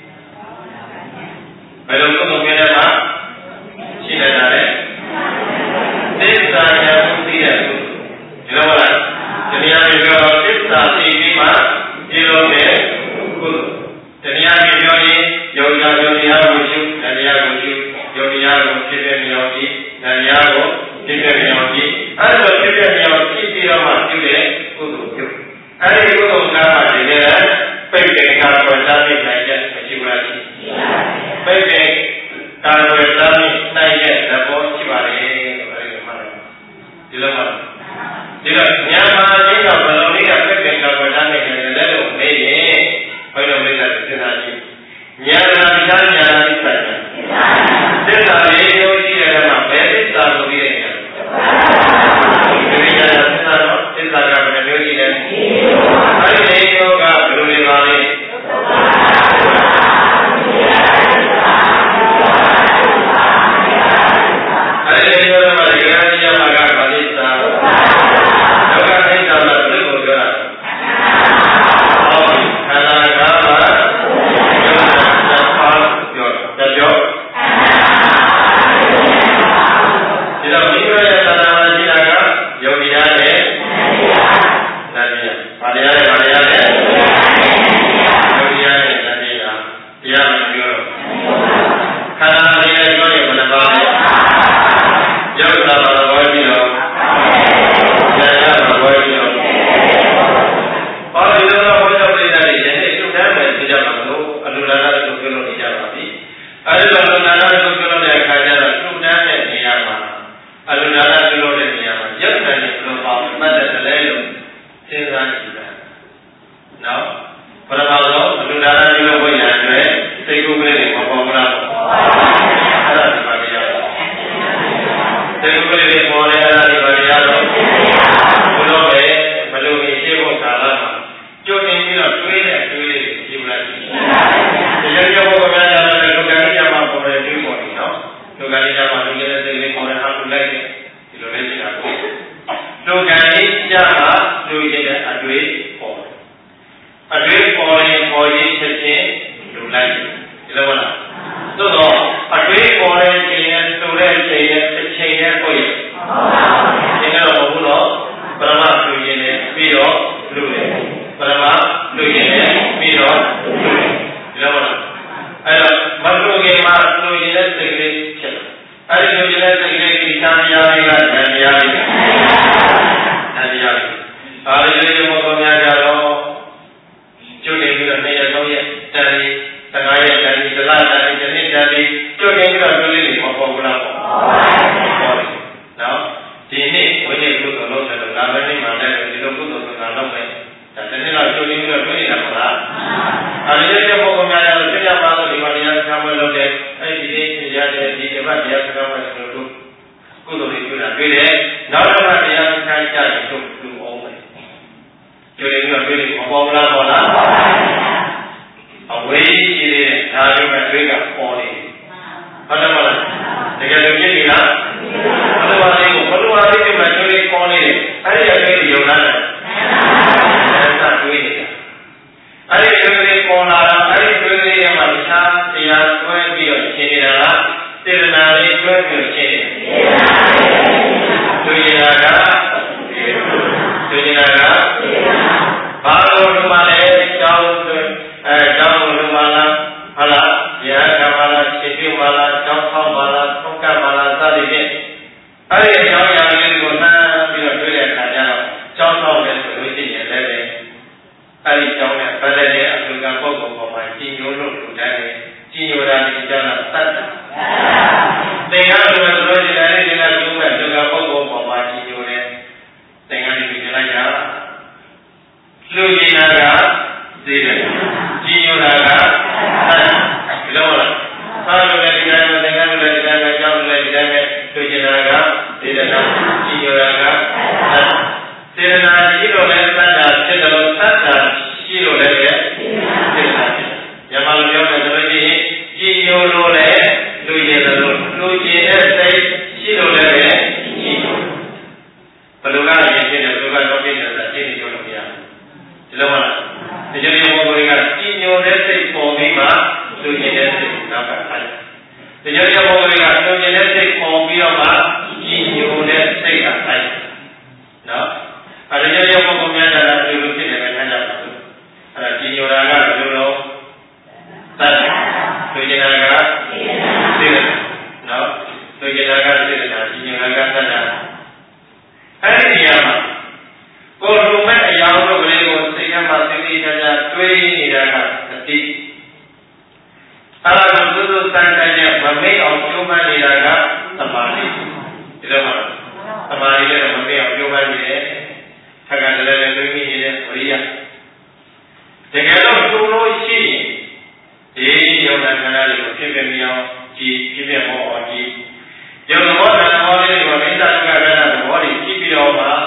ဘယ်လိုကုသိုလ်မျိုးနဲ့မှရှိနေတာလဲသစ္စာဉာဏ်ဥသိတဲ့ကုဒီလိုလားတရားတွေပြောတော့သစ္စာသိပြီးမှဒီလိုနဲ့ကုတရားတွေပြောရင်ယောဂီယောဂီအားကိုရှုတရားကိုရှုယောဂီအားကိုဖြစ်တဲ့မြောင်ကြည့်တရားကိုဖြစ်တဲ့မြောင်ကြည့်အဲ့လိုဖြစ်တဲ့မြောင်ကြည့်ပြီးတော့မှပြုတဲ့ကုသိုလ်ပြုအဲ့ဒီကုသိုလ်ကမှဒီလေပိတ်တဲ့ကာကွယ်စားသိနိုင်တဲ့မရှိဘူးလားရှိပိတ်တဲ့ကာကွယ်စားသိနိုင်တဲ့သဘောရှိပါလေအဲ့ဒီမှာဒီလိုမှဒီတော့ဉာဏ်ပါခြင်းတော့ဘယ်လိုလေးကပိတ်တဲ့ကာကွယ်စားနိုင်တယ်လဲလို့မေးရင်ဘယ်လိုမေးတာစဉ်းစားကြည့်ဉာဏ်ပါတရားဉာဏ်သိဆိုင်တယ်သစ္စာလေးမျိုးရှိတဲ့မှာဘယ်သစ္စာလို့ပြီးတဲ့ဉာဏ်ဒီဉာဏ်သစ္စာတော့သစ္စာကဘယ်လိုရှိလဲအဲ့ဒီလေးမျိုးကဘယ်လိုလဲပါလဲအဲ့ဒီလေးမျိုးမှာဒီကနေ့ရမှာကဘာသစ္စာဒုက္ခသစ္စာမှာဘယ်လိုပြောတာဟောခန္ဓာကမှာပြောဒီတော့မိဘရဲ့သာသနာရှိတာကယုံကြည်ရတယ်အလုဒါနပြုလို့တဲ့နေရာမှာရုပ်တန်နဲ့ဘလို့ပေါ့မှတ်တဲ့လဲလို့စဉ်းစားကြည့်တာနော်ပရမသောအလုဒါနပြုလို့ဘုရားအတွက်စိတ်ကူးကလေးတွေမပေါ်ဘူးလားပေါ်ပါဘူးအဲ့ဒါဒီမှာတရားတော့စိတ်ကူးကလေးတွေပေါ်တယ်အဲ့ဒါဒီမှာတရားတော့ဘုလို့ပဲဘလို့ကြီးရှင်းဖို့ကာလမှာကြိုတင်ပြီးတော့တွေးတဲ့တွေးလေးတွေကြည့်မလားကြည့်တရားကြောင့်ဘုရားကြောင့်လည်းလူကလေးညမှာပေါ်တယ်တွေးပေါ်တယ်နော်လူကလေးညမှာလူကလေးစိတ်လေးပေါ်တယ်ဟာလူလိုက်တယ်ဒီလိုလေးရှိတာကိုလူကလေးညမှာလူရဲ့အတွေ့ပေါ်တယ်အတွေ့ပေါ်ရင်ပေါ်ရင်ချက်ချင်းလူလိုက်တယ်ဒီလိုမလားသို့တော့အတွေ့ပေါ်တဲ့ချိန်နဲ့ဆိုတဲ့ချိန်နဲ့တစ်ချိန်နဲ့ကိုယ့်ရဲ့ဒီကတော့ဘုလို့ပရမလူရင်နဲ့ပြီးတော့လူတယ်ပရမလူရင်နဲ့ပြီးတော့လူတယ်ဒီလိုမလားအဲ့တော့မလူခင်မှာလူရင်တဲ့စိတ်ကလေးဖြစ်တယ်အဲ့ဒီလူရင်တဲ့စိတ်ကလေးဒီသံဃာတွေကဉာဏ်တရားတွေအဲဒီလိုမျိုးပေါ်များကြတော့ကျွတ်နေပြီးတော့နေ့ရက်3ရက်တန်လေး15ရက်တန်လေးတစ်လတန်လေးတစ်နှစ်တန်လေးကျွတ်နေပြီးတော့ကျွတ်လေးတွေပေါ်ဘူးလားပေါ့ဟုတ်တယ်နော်ဒီနေ့ဝိနည်းကုသိုလ်လုပ်တယ်လို့လာမယ့်နေ့မှာလည်းဒီလိုကုသိုလ်ဆိုတာလုပ်မယ်ဒါတစ်နှစ်လောက်ကျွတ်နေပြီးတော့တွေ့နေတာမလားအဲဒီလိုပေါ်များကြတော့သိရပါလို့ဒီမှာတရားစကားပွဲလုပ်တယ်အဲဒီနေ့တရားတဲ့ဒီတစ်ပတ်တရားစကားပွဲဆိုလို့ကုသိုလ်တွေပြုတာတွေ့တယ်နောက်တစ်ပတ်တရားစကားကြတယ်တို့လူအောင်မယ်ကျွေးပြီးတော့တွေ့လို့မပေါ်လားပေါ်လားအဝေးကြီးတဲ့ဒါမျိုးပဲတွေ့ကပေါ်နေဟုတ်တယ်မလားတကယ်လို့ဖြစ်ပြီလားဘုရားလေးကိုဘုရားလေးကမှကျွေးပေါ်နေတယ်အဲ့ဒီအတွေ့အကြုံလားအဲ့ဒါတွေ့နေတာအဲ့ဒီကျွေးလေးပေါ်လာတာအဲ့ဒီကျွေးလေးရမှာတခြားတရားဆွဲပြီးတော့ရှင်းနေတာလားစေတနာလေးဆွဲပြီးတော့ရှင်းနေတာတွေ့ရတာတွေ့ရတာဘာလို့ဒီမှာလဲကြောင်းကြောင်းလူမလားဟာလားရဟန်းကမလားခြေပြုမလားကြောင်းဖောက်မလားထုံးကမလားစသည်ဖြင့်အဲ့ဒီအကြောင်းအရာလေးတွေကိုနှမ်းပြီးတော့တွေ့တဲ့အခါကျတော့ကြောင်းဖောက်တယ်ဆိုလို့ရှိရင်လည်းအဲ့ဒီကြောင်းနဲ့ပတ်သက်တဲ့အလူကပုဂ္ဂိုလ်ပေါ်မှာကြီးညိုလို့လူတိုင်းကြီးညိုတာဒီကြောင်းကသတ်တာသင်္ကန်းလိုဆိုလို့ရှိရင်လည်းဒီကလူကလူကပုဂ္ဂိုလ်ပေါ်မှာကြီးညိုတယ်သင်္ကန်းတွေကြလိုက်ကြလူကြီးနာကသိတယ်ကြီးညိုတာကဒီလိုလားအားလုံးလည်းဒီတိုင်းပဲသင်္ကန်းလည်းဒီတိုင်းပဲကြောင်းလည်းဒီတိုင်းပဲလူကြီးနာကသိတယ်နော်ကြီးညိုတာကစေတနာရှိလို့လည်းသတ်တာဖြစ်တယ်လို့သတ်တာရှိလို့လည်းစေတနာဖြစ်တယ်ညမလိုပြောမယ်ဆိုလို့ရှိရင်ကြီးညိုလို့လည်းလူကြီးတယ်လို့လူကြီးတဲ့စိတ်ရှိလို့လည်းကြီးညိုဘယ်လိုကရင်ဖြစ်တယ်ဘယ်လိုကတော့ဖြစ်တယ်ဆိုတာသိနေကြလို့မရဘူးဒီလိုမလားဒီလိုမျိုးဘုရားကကြီးညိုတဲ့စိတ်ပေါ်ပြီးမှလူကြီးတဲ့စိတ်နောက်ကထားတယ်ဒီလိုမျိုးဘုရားကလူကြီးတဲ့စိတ်ပေါ်ပြီးတော့မှကြီးညိုတဲ့စိတ်ကထားတယ်နော်အဲဒီလိုမျိုးဘုရားများတာဒီလိုဖြစ်နေတယ်ထားကြပါဘူးအဲ့ဒါကြီးညိုတာကဘယ်လိုလဲသတ်လူကြီးတာကသိတယ်နော်လူကြီးတာကသိတယ်ကြီးညိုတာကသတ်တာအဲ့ဒီနေရာမှာကိုယ်လိုမဲ့အရာတို့ကလေးကိုစိတ်ထဲမှာသိသိချာချာတွေးနေတာကအတိအဲ့ဒါကိုသုစံတိုင်းနဲ့မမေ့အောင်ကြိုးပမ်းနေတာကသမာဓိဒီလိုမှသမာဓိနဲ့မမေ့အောင်ကြိုးပမ်းနေတယ်ခက်ခက်လည်းလည်းတွေးမိနေတဲ့ဝိရိယတကယ်တော့သူ့လို့ရှိရင်ဒီယုံနာခန္ဓာတွေကိုဖြစ်ပြမြအောင်ကြည်ဖြစ်ပြမောအောင်ကြည်ယုံဘောဓမ္မလေးတွေကိုမိစ္ဆာကကရဏသဘောတွေကြည့်ပြီးတော့မှ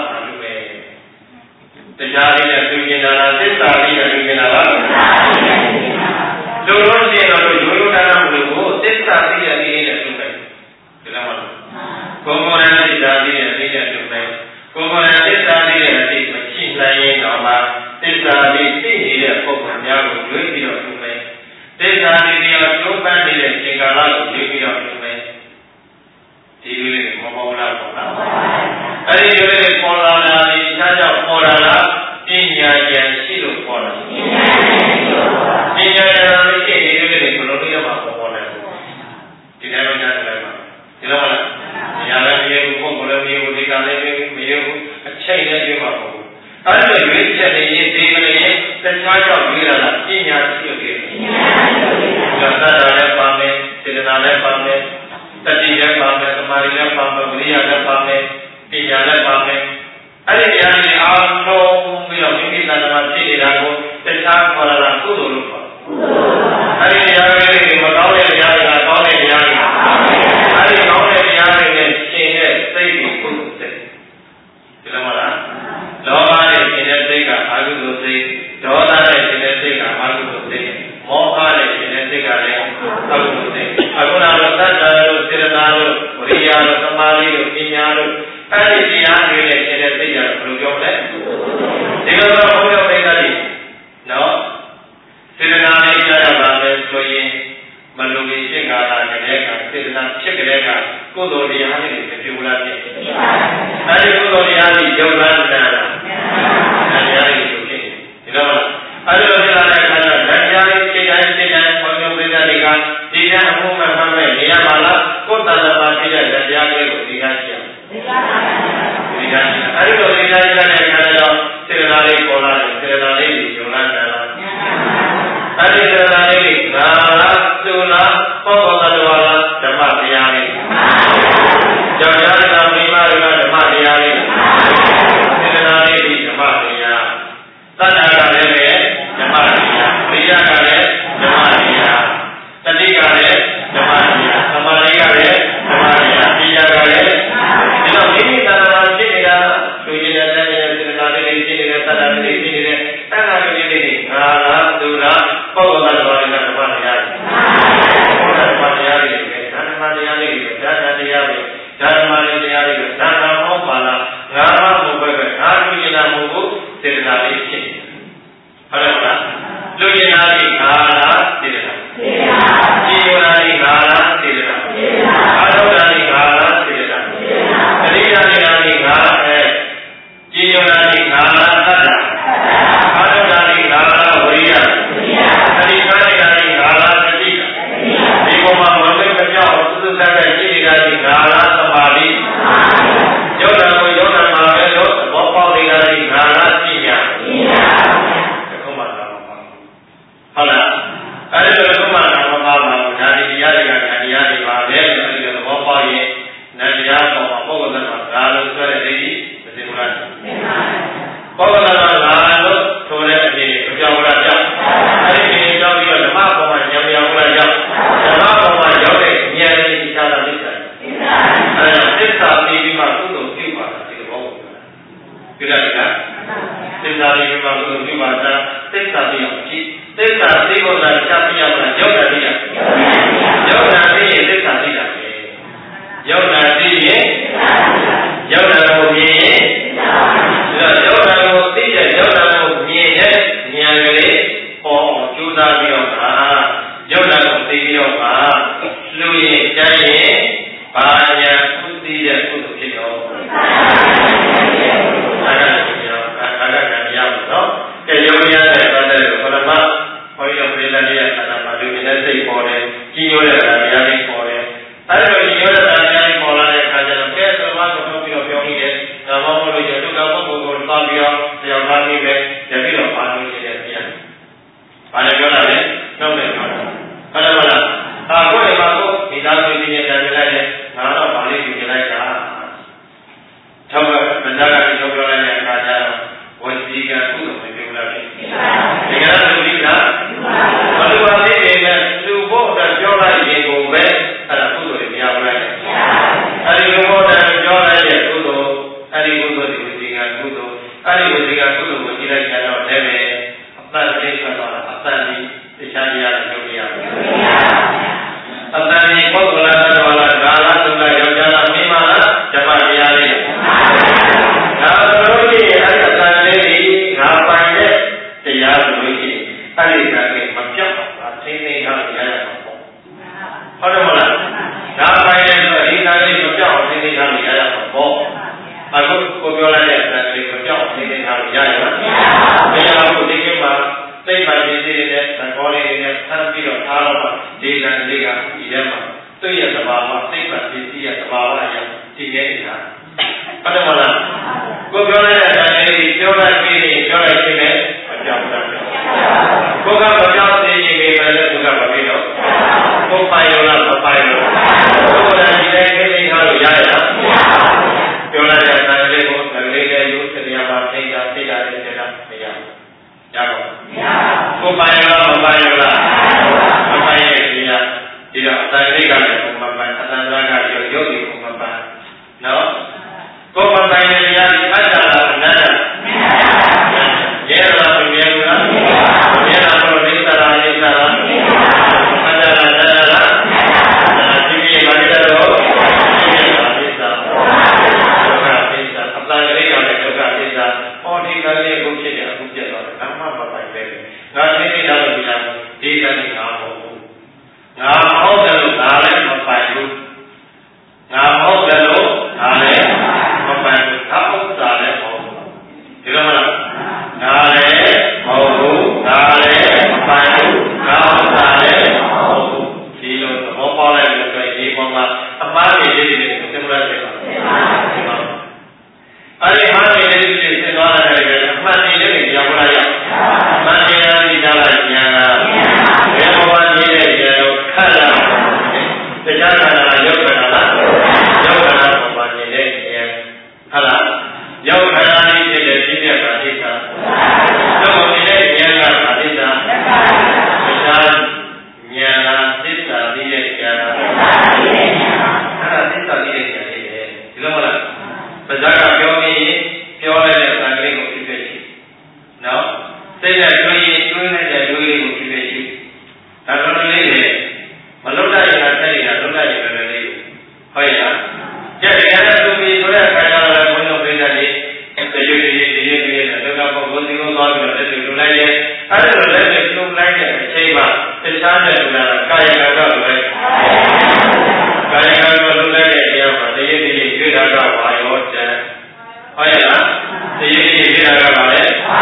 တရားလေးနဲ့တွေ့ကျင်တာလားသစ္စာလေးနဲ့တွေ့ကျင်တာလားလူလို့ရှိရင်တော့ရိုးရိုးသားသားမလို့ကိုသစ္စာလေးနဲ့လေးနဲ့တွေ့မယ်ဒီလိုမှလို့ကိုယ်ကိုယ်နဲ့သစ္စာလေးနဲ့လေးနဲ့တွေ့မယ်ကိုယ်ကိုယ်နဲ့သစ္စာလေးနဲ့လေးမရှိနိုင်ရင်တော့မှသစ္စာလေးသိနေတဲ့ပုဂ္ဂိုလ်များကိုရွေးပြီးတော့တွေ့မယ်သစ္စာလေးတွေရောကျိုးပန်းနေတဲ့သင်္ကာရကိုရွေးပြီးတော့တွေ့မယ်ဒီလိုလေးမပေါ်လားပေါ့နော်အဲ့ဒီလိုလေးပေါ်လာတာဒီခြားကြောင့်ပေါ်လာတာပညာဉာဏ်ရှိလို့ပေါ်လာပညာဉာဏ်ရှိဒီလိုလေးကိုလုံးလေးမှာပေါ်လာဒီတိုင်းတော့ကြားတယ်မှာဒီလိုလားညာလည်းမရဘူးပုံလည်းမရဘူးဒီကလည်းမရဘူးအချိန်လည်းပြမှာပေါ့အဲ့လိုရွေးချက်နေရင်ဒီကလေးတခြားကြောင့်ရွေးလာတာပညာရှိလို့ပြပညာရှိလို့သတ္တလည်းပါမယ်စေတနာလည်းပါမယ်တတိလည်းပါမယ်သမာရီလည်းပါမယ်ဝိရိယလည်းပါမယ်ပညာလည်းပါမယ်အဲ့ဒီတရားတွေအားလုံးပြီးတော့မိမိတဏ္ဍာမှာဖြစ်နေတာကိုတခြားခေါ်လာတာကုသိုလ်လို့ခေါ်အဲ့ဒီတရားတွေမကောင်းတဲ့တရားတွေကကောင်းတဲ့တရားတွေအဲ့ဒီကောင်းတဲ့တရားတွေနဲ့ရှင်တဲ့စိတ်ကိုကုသိုလ်စိတ်ဒီလိုမလားလောဘနဲ့ရှင်တဲ့စိတ်ကအကုသိုလ်စိတ်ဒေါသနဲ့ရှင်တဲ့စိတ်ကအကုသိုလ်စိတ်မောဟနဲ့ရှင်တဲ့စိတ်ကလည်းအကုသိုလ်စိတ်အခုနောက်သတ္တတို့စေတနာတို့ဝိရိယတို့သမာဓိတို့ပညာတို့အဲ့ဒီတရားတွေနဲ့ရှင်တဲ့စိတ်ကဘယ်လိုပြောမလဲဒီလိုတော့ဘုရားမိတ်သားကြီးနော်စေတနာနဲ့ကြားရပါမယ်ဆိုရင်မလူကြီးဖြစ်ကာလာကလေးကစေတနာဖြစ်ကလေးကကုသိုလ်တရားတွေဖြစ်ပြလာဖြစ်အဲဒီကုသိုလ်တရားတွေယုံနာနာတရားတွေဖြစ်ဒီလိုအဲဒီလိုဖြစ်လာတဲ့အခါကျတော့တရားတွေစိတ်တိုင်းဘုရားမိတ်သားတွေကဒီကအမှုမှန်မှန်ပဲနေရပါလားကိုယ်တဏ္ဍာမှာဖြစ်တဲ့တရားတွေကိုဒီကရှိအောင်ဒီကအဲဒီလိုဒီကရှိတဲ့အခါကျတော့စေတနာလေးပေါ်လာတယ်စေတနာလေးတွေယုံနာနာအဲ့ဒီစေတနာလေးတွေငါလားသူလားဘောဘောတတော်လားဓမ္မတရားလေးကြောင့်ရားကမိမတွေကဓမ္မတရားလေးစေတနာလေးတွေဓမ္မတရားတဏ္ဍာကလည်းပဲဓမ္မတရားဝိရိယကလည်းဓမ္မတရားတတိကလည်းဓမ္မတရားသမာဓိကလည်းဓမ္မတရားပညာကလည်းဒီတော့မိမိတဏ္ဍာဖြစ်နေတာသူရတဲ့စေတနာလေးတွေဖြစ်နေတဲ့တဏ္ဍာလေးတွေဖြစ်နေတဲ့တဏ္ဍာလေးတွေငါလားသူလားပုဂ္ဂိုလ်တော်တွေကဓမ္မတရားတွေဓမ္မတရားတွေဓမ္မတရားတွေဓမ္မတရားတွေဓမ္မတရားတွေဓမ္မဟောပါလားငါမှမဟုတ်ပဲငါလူကျင်တာမဟုတ်ဘူးစေတနာလေးဖြစ်ဟုတ်တယ်မလားလူကျင်တာလေးငါလားစေတနာကြည်ဝနာလေးငါလားစေတနာအာထုတာလေးငါလားစေတနာအရိယာလေးငါကြည်ဝနာလေးငါလားသတ္တအာထုတာလေးငါလားဝိရိယဒီပေါ်မှာမလွတ်မပြောင်းသုတ္တကရှိနေတာဒီငါလားသမာဓိယောဂကိုယောဂမှာပဲလို့ဘောပေါက်နေတာဒီငါလားပညာအခုမှလာမှာဟုတ်လားအဲ့ဒီလိုအခုမှလာမှာပါဒါဒီတရားတွေကတရားတွေပါပဲအဲဒီလိုဘောပေါက်ရင်နတရားပေါ်မှာပုဂ္ဂိုလ်ကဒါလို့ဆိုတဲ့ဒိဋ္ဌိမသိဘူးလားပုဂ္ဂိုလ်ကလာလို့ဆိုတဲ့အပြင်ကြောက်လားကြောက်အဲ့ဒီကြောက်ပြီးတော့ဓမ္မပေါ်မှာဉာဏ်ရောက်လားကြောက်ဓမ္မပေါ်မှာရောက်တဲ့ဉာဏ်နဲ့သိတာလားသိတာအဲ့ဒါသစ္စာပြီးပြီးမှကုသိုလ်ပြုပါဒီလိုပြရတယ်ကသစ္စာပြီးမှကုသိုလ်ပြုပါတာသစ္စာပြီးအောင်ကြည့်သစ္စာသိဖို့လားရှားပြရမလားရောက်တာသိရရောက်တာသိရင်သစ္စာသိတာပဲရောက်တာသိရင်ရောက်တာကိုမြင်ရင်ဒါရောက်တာကိုသိတဲ့ရောက်တာကိုမြင်တဲ့ဉာဏ်ကလေးပေါ်ကျူးစားပြီးတော့ရောက်တာကိုသိပြီးတော့လူရင်ကြမ်းရင်ဘာညာသူသိတဲ့ကုသိုလ်ဖြစ်တော့အဲ့ဒါကိုပြောအဲ့ဒါကတရားပေါ့နော်ကဲယောဂီရတဲ့ပတ်သက်လို့ပထမဘုရားပြိတ္တလေးရဲ့ဆန္ဒမှာလူကျင်တဲ့စိတ်ပေါ်တယ်ကြီးရိုးတဲ့တရားလေးပေါ်တယ်အဲ့ဒါကြီးရိုးတဲ့တရားလေးပေါ်လာတဲ့အခါကျတော့ကဲဆိုမှတော့ပြီးတော့ပြောနေတယ်ဒါမှမဟုတ်လို့ရတုကပုဂ္ဂိုလ်ကိုသွားပြီးတော့တရားသားပြီးပဲရပြီးတော့ပါလို့ရှိတဲ့တရားဘာလဲပြောတာလဲနောက်နဲ့ပြောတာဟုတ်တယ်မလားကိုယ်မှာကိုမိသားစုကြီးနဲ့ပြန်ပြလိုက်တယ်ငါတော့ဗာလေးပြင်လိုက်တာထောက်ကမန္တကကြီးပြောလိုက်တဲ့အခါကျတော့ဝစီကကုသိုလ်မပြုလို့ဖြစ်ဒီကနေ့လူကြီးကဘယ်လိုပါလဲလူဖို့တော့ပြောလိုက်ရင်ကိုပဲအဲ့ဒါကုသိုလ်တွေမရဘူးလားအဲ့ဒီလူဖို့တော့ပြောလိုက်တဲ့ကုသိုလ်အဲ့ဒီကုသိုလ်ဒီဝစီကကုသိုလ်အဲ့ဒီဝစီကကုသိုလ်ကိုကြည့်လိုက်ကြတော့လည်းပဲအတ္တသိက္ခာတော့အတ္တဒီတရားတရားကိုပြောရမယ်အတ္တဒီပုဂ္ဂလတော်လားဒါလားသူလားယောက်ျားလားမိန်းမလားဓမ္မတရားလေးဒါဆိုလို့ရှိရင်အဲ့ဒီအတ္တလေးကြီးငါပိုင်တဲ့တရားလို့ရှိရင်အဲ့ဒီကလည်းမပြောက်ပါဘူးသိနေကြရရမှာပေါ့ဟုတ်တယ်မလားဒါပိုင်တဲ့ဆိုဒီကလေးမပြောက်သိနေကြရရမှာပေါ့အခုကိုပြောလိုက်တဲ့အတ္တလေးမပြောက်သိနေကြရရမှာမရဘူးဒီကိမှာသိပ္ပံပစ္စည်းတွေနဲ့သံဃာလေးတွေနဲ့ဆန်းပြီးတော့ထားတော့ဒီလမ်းလေးကဒီထဲမှာသူ့ရဲ့သဘာဝသိပ္ပံပစ္စည်းရဲ့သဘာဝအရတည်နေတာဟုတ်တယ်မလားကိုပြောလိုက်တဲ့အတိုင်းလေးပြောလိုက်ပြီးရင်ပြောလိုက်ခြင်းနဲ့မကြောက်ဘူးကိုကမကြောက်သေးရင်လည်းသူကမပြီးတော့ကိုပိုင်ရောလားမပိုင်ရောကိုယ်ကဒီတိုင်းခင်းနေထားလို့ရနော်ကိုယ်မပိုင်တဲ့တရားဒီအတ္တလားအနတ္တရဲလားမရဲဘူးလားရဲလားတော့ဒိဋ္ဌာလားအိဋ္ဌာလားအတ္တလားတဏ္ဍာလားဒီပြေပါလေတော့ဒီပြေပါပိစ္ဆာဒုက္ခပိစ္ဆာအတ္တလေးရောက်တဲ့ဒုက္ခပိစ္ဆာဟောဒီကလေးကိုဖြစ်တယ်အခုပြတ်သွားတယ်ဘာမှမပိုင်ပဲငါသိနေတာလို့ဒီလားဒီကနေ့ငါမဟုတ်ဘူးငါမဟုတ်တယ်လို့ငါလည်းမပိုင်ဘူးငါမဟုတ်တယ်လို့ငါလည်းမပိုင်ဘူးငါဥစ္စာလည်းမဟုတ်ဘူးဒီလိုမလားငါလည်းမဟုတ်ဘူးငါလည်းမပိုင်ဘူးငါဥစ္စာလည်းမဟုတ်ဘူးဒီလိုသဘောပေါက်လိုက်လို့ဆိုရင်ဒီပေါ်မှာအမှားတွေလေးတွေသင်္ခါရတွေပါအဲ့ဒီမှားတွေလေးတွေသင်သွားတယ်အမှန်တွေလေးတွေရောက်လာရအမှန်တရားတွေကြားလာညာဘယ်ဘဝနေတဲ့ရေကိုခတ်လာတရားခန္ဓာရုပ်ခန္ဓာလားရုပ်ခန္ဓာပေါ်မှာနေတဲ့ရေဟုတ်လားရုပ်ခန္ဓာကြီးဖြစ်တဲ့ပြည့်ပြတ်တာအိဋ္ဌာရုပ်နေတဲ့ရေကအိဋ္ဌာတရားညာသစ္စာသိတဲ့ဉာဏ်အဲ့ဒါသစ္စာသိတဲ့ဉာဏ်လေးပဲဒီလိုမလားပဇာကပြောပြီးပြောလိုက်တဲ့သံလေးကိုဖြစ်ဖြစ်ရှိနော်စိတ်နဲ့တွေးရင်တွေးနေတဲ့တွေးလေးကိုဖြစ်ဖြစ်ရှိဒါတော့လေးလေမလွတ်တတ်ရင်ဆက်နေတာလွတ်တတ်ရင်လည်းလေးဟုတ်ရဲ့လားကြက်ရတဲ့သူပြီးဆိုတဲ့အခါကျတော့ဘုန်းတော်ပြတဲ့လေးတရွေ့ဒုက္ခပုဂ္ဂိုလ်စီကိုသွားပြီးတော့လက်တွေ့လိုက်ရဲ့အဲ့ဒါလိုလက်တွေ့ပြုလိုက်တဲ့အချိန်မှာတခြားတဲ့လူကကာယကံကလည်းကာယကံကိုလုပ်လိုက်တဲ့အချိန်မှာတရွေ့တွေ့တာကဘာရောတဲ့ဟုတ်ရဲ့လားတရွေ့တွေ့တာကဘာလဲ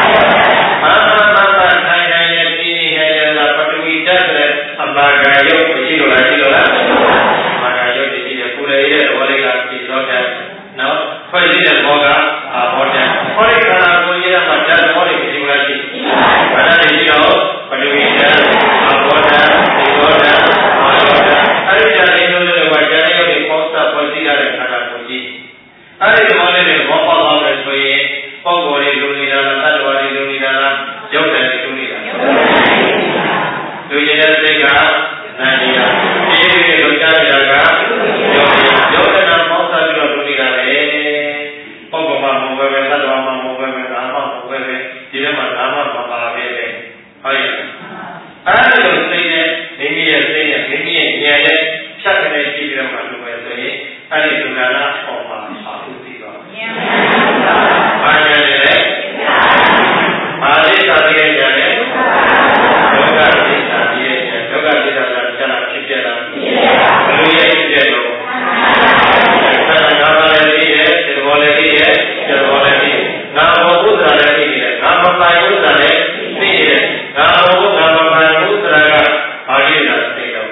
ထိုင်ရဲ့ပြီးရဲ့လားပထဝီဓာတ်နဲ့အပါကရုပ်ရှိလို့လားရှိလို့လားအပါကရုပ်ရှိတယ်ပူရည်တဲ့ဘောလေးကပြီးတော့တဲ့နော်ဖွဲ့စည်းတဲ့ဘောကဘောတဲ့ဟောဒီခန္ဓာကိုယ်ကြီးကမှဓာတ်ဘောလေးရှိလို့လားရှိဘာသာရှိတော့ပထဝီဓာတ်ဘောဓာတ်ဒီဘောဓာတ်ဘောဓာတ်အဲ့ဒီဓာတ်လေးတို့လည်းဘာဓာတ်ရုပ်တွေပေါင်းစပ်ဖွဲ့စည်းရတဲ့ခန္ဓာကိုယ်ကြီးအဲ့ဒီဘောလေးတွေဘောပေါက်သွားတယ်ဆိုရင်ပုဂ္ဂိုလ်တွေလူနေတာလားသတ္တဝါတွေလူနေတာလားရုပ်တယ်လူနေတာလူရတဲ့စိတ်ကနာနေရဒီလိုလိုကြားရတာကရုပ်တယ်ပေါင်းစပ်ပြီးတော့လူနေတာလေပုဂ္ဂိုလ်မှမဟုတ်ပဲသတ္တဝါမှမဟုတ်ပဲဓမ္မမှမဟုတ်ပဲဒီထဲမှာဓမ္မမပါပဲဟုတ်ရဲ့အဲ့ဒီလိုစိတ်နဲ့မိမိရဲ့စိတ်နဲ့မိမိရဲ့ဉာဏ်နဲ့ဖြတ်ကနေကြည့်ပြီးတော့မှလုပ်မယ်ဆိုရင်အဲ့ဒီလူနာလားပေါ်မှာအာဟုသိပါဘူး။ဘာဉာဏ်လဲ။ဘာလိသာတိရဲ့ဉာဏ်လဲ။ဒုက္ခလိသာတိရဲ့ဉာဏ်ဒုက္ခလိသာကကျန်တာဖြစ်ပြတာ။ဘယ်လိုရဲ့ဖြစ်ပြလို့။ဒါကငါလည်းသိရဲ့ဒီဘောလည်းသိရဲ့ဒီဘောလည်းသိငါဘောဥစ္စာလည်းသိရဲ့ငါမပိုင်ဥစ္စာလည်းသိရဲ့ငါဘောငါမပိုင်ဥစ္စာကဘာကြီးလားသိတော့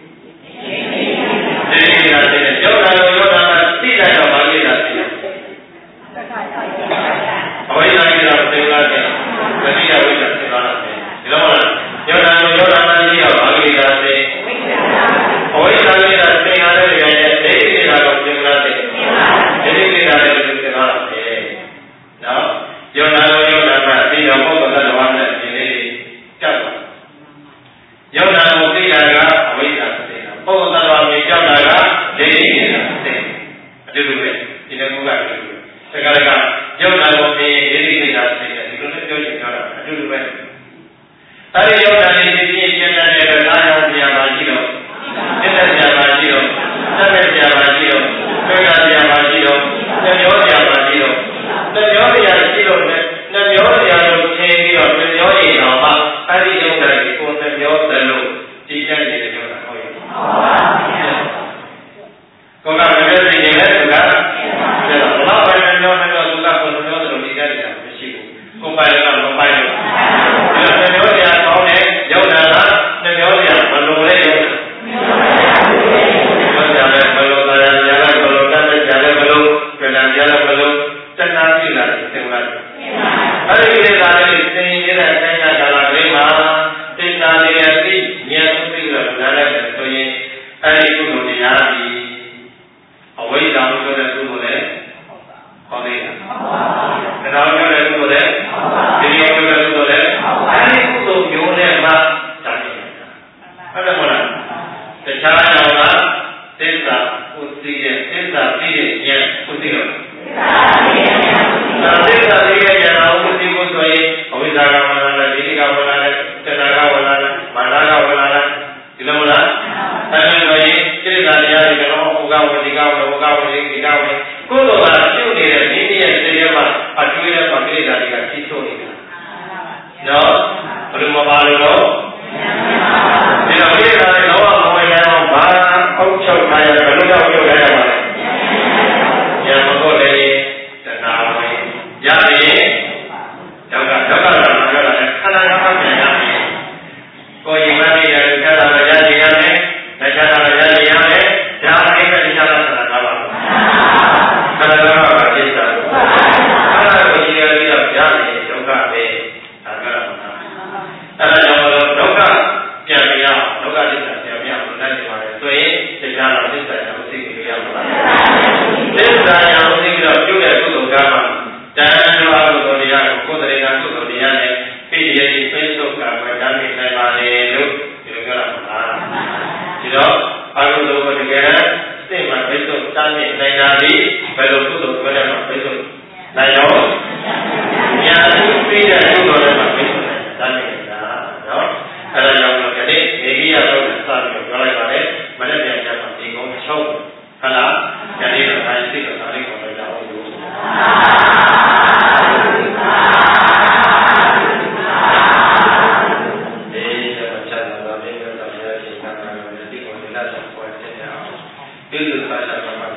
သိတာသိတယ်ယောဂါရောဂါသိလိုက်တော့ဘာကြီးလားသိအဝိဇ္ဇာကြီးတော့သိလားသိမသိရဝိဇ္ဇာသိလားသိဒီလိုမလားယောဂါသိတော့ဘာကြီးလားသိအဝိဇ္ဇာကြီးတော့သိရတယ်တကယ်နဲ့သိနေတာတော့သိလားသိသိနေတာလည်းသိလားသိနော်ယောဂါကသိတော့ပုဂ္ဂိုလ်သတ္တဝါနဲ့ဒီလေးကြောက်ပါယောဂါကိုသိတာကအဝိဇ္ဇာသိတာပုဂ္ဂိုလ်သတ္တဝါကိုကြောက်တာကဒိဋ္ဌိနေတာသိအတူတူပဲဒီလိုမျိုးကအတူတူပဲဒါကယောဂါကိုသိဒိဋ္ဌိနေတာသိတယ်ဒီလိုနဲ့ပြောချင်တာအတူတူပဲအဲဒီယောဂါလေးသိချင်းကျင့်တဲ့အတွက်အားရစရာပါရှိတော့သစ္စာစရာပါရှိတော့သတ်မဲ့စရာပါရှိတော့ဆွေးနွေးစရာပါရှိတော့နှမျောစရာပါရှိတော့နှမျောစရာရှိတော့နှမျောစရာကိုချင်းပြီးတော့နှမျောရင်တော့မှအဲဒီယောဂါကိုကိုယ်နှမျောတယ်လို့ဒီကြတဲ့ယောဂါဟုတ်ရဲ့ကိုယ်ကမပြောသိရင်လည်းသူကဘာပဲပြောနေတော့သူကကိုယ်နှမျောတယ်လို့ဒီကြတဲ့မရှိဘူးကိုယ်ပိုင်တော့မပိုင်ဘူးနှမျောစရာကောင်းတဲ့ယောဂါကနှမျောစရာမလိုတဲ့ယောဂါဘာကြောင့်လဲဘယ်လိုတရားကြလဲဘယ်လိုတတ်ကြလဲဘယ်လိုပြန်ကြလဲဘယ်လိုတဏှာကြည့်လာတယ်သင်လားအဲ့ဒီကိစ္စလေးသင်ရတဲ့အတိုင်းကလာလေးမှာသိတာလေးရဲ့သိဉာဏ်သိပြီးတော့နားလိုက်တယ်ဆိုရင်အဲ့ဒီကုသိုလ်တရားကြီးအဝိဇ္ဇာလို့ပြောတဲ့ကုသိုလ်လေဟောသေးလားတရားပြောတဲ့ကုသိုလ်လေဒီလိုပြောတဲ့ကုသိုလ်လေအဲ့ဒီကုသိုလ်မျိုးနဲ့မှတာတယ်ဟုတ်တယ်မဟုတ်လားတခြားကြောင့်လားသစ္စာဥသိရဲ့သစ္စာသိရဲ့ဉာဏ်လို့တော့ဒီတော့ဒီကလည်းတော့မဝင်ရအောင်ဘာအောက်ချုပ်ထားရဘယ်လိုကြောက်ရုပ်ရရမှာလဲရမဟုတ်လေတဏှာဝင်ရရင်ဒုက္ခတော့ခန္ဓာကမှပြန်ရမယ်ကိုယ်ရင်မနေရတဲ့ခန္ဓာကရည်ရမယ်လက်ခန္ဓာကရည်ရမယ်ဒါအိဗတိယသနာပါပါခန္ဓာကဘာဖြစ်တာခန္ဓာကိုရည်ရပြီးတော့ရတယ်ဒုက္ခပဲဒါကလည်းအဲ့ဒါကြောင့်ဒုက္ခပြန်ပြရဒုက္ခသစ္စာပြန်ပြရလို့လိုက်နေပါတယ်ဆိုရင်တရားတော်သစ္စာကိုသိကြရမှာပါသစ္စာကိုသိပြီးတော့ပြုတဲ့ကုသိုလ်ကမှတန်တော်ကုသိုလ်တရားကိုကိုယ်တည်းကကုသိုလ်တရားနဲ့ပြည့်ရည်ပြည့်စုံကံဝေဒနာနိုင်ပါလေလို့ဒီလိုပြောတာပါဒီတော့အကုသိုလ်ကိုတကယ်စိတ်မှာပြည့်စုံတမ်းနေနိုင်တာဒီဘယ်လိုကုသိုလ်တွေနဲ့မှပြည့်စုံနိုင်ရောညာသူပြည့်တဲ့ကုသိုလ်တွေမှာပြည့်စုံနိုင်တမ်းနေတာနော်အဲ့ဒါကြောင့်ဒီနေ့ဒေဂိယတော့စပြီးပြောလိုက်ပါတယ်မနေ့ပြန်ပြန်မှာဒီကုန်းချုပ်ဟလားဒီနေ့တော့အဲဒီစိတ်ကဒါလေးကိုလည်းကြောက်လို့ဒီလိုသာသာမှာ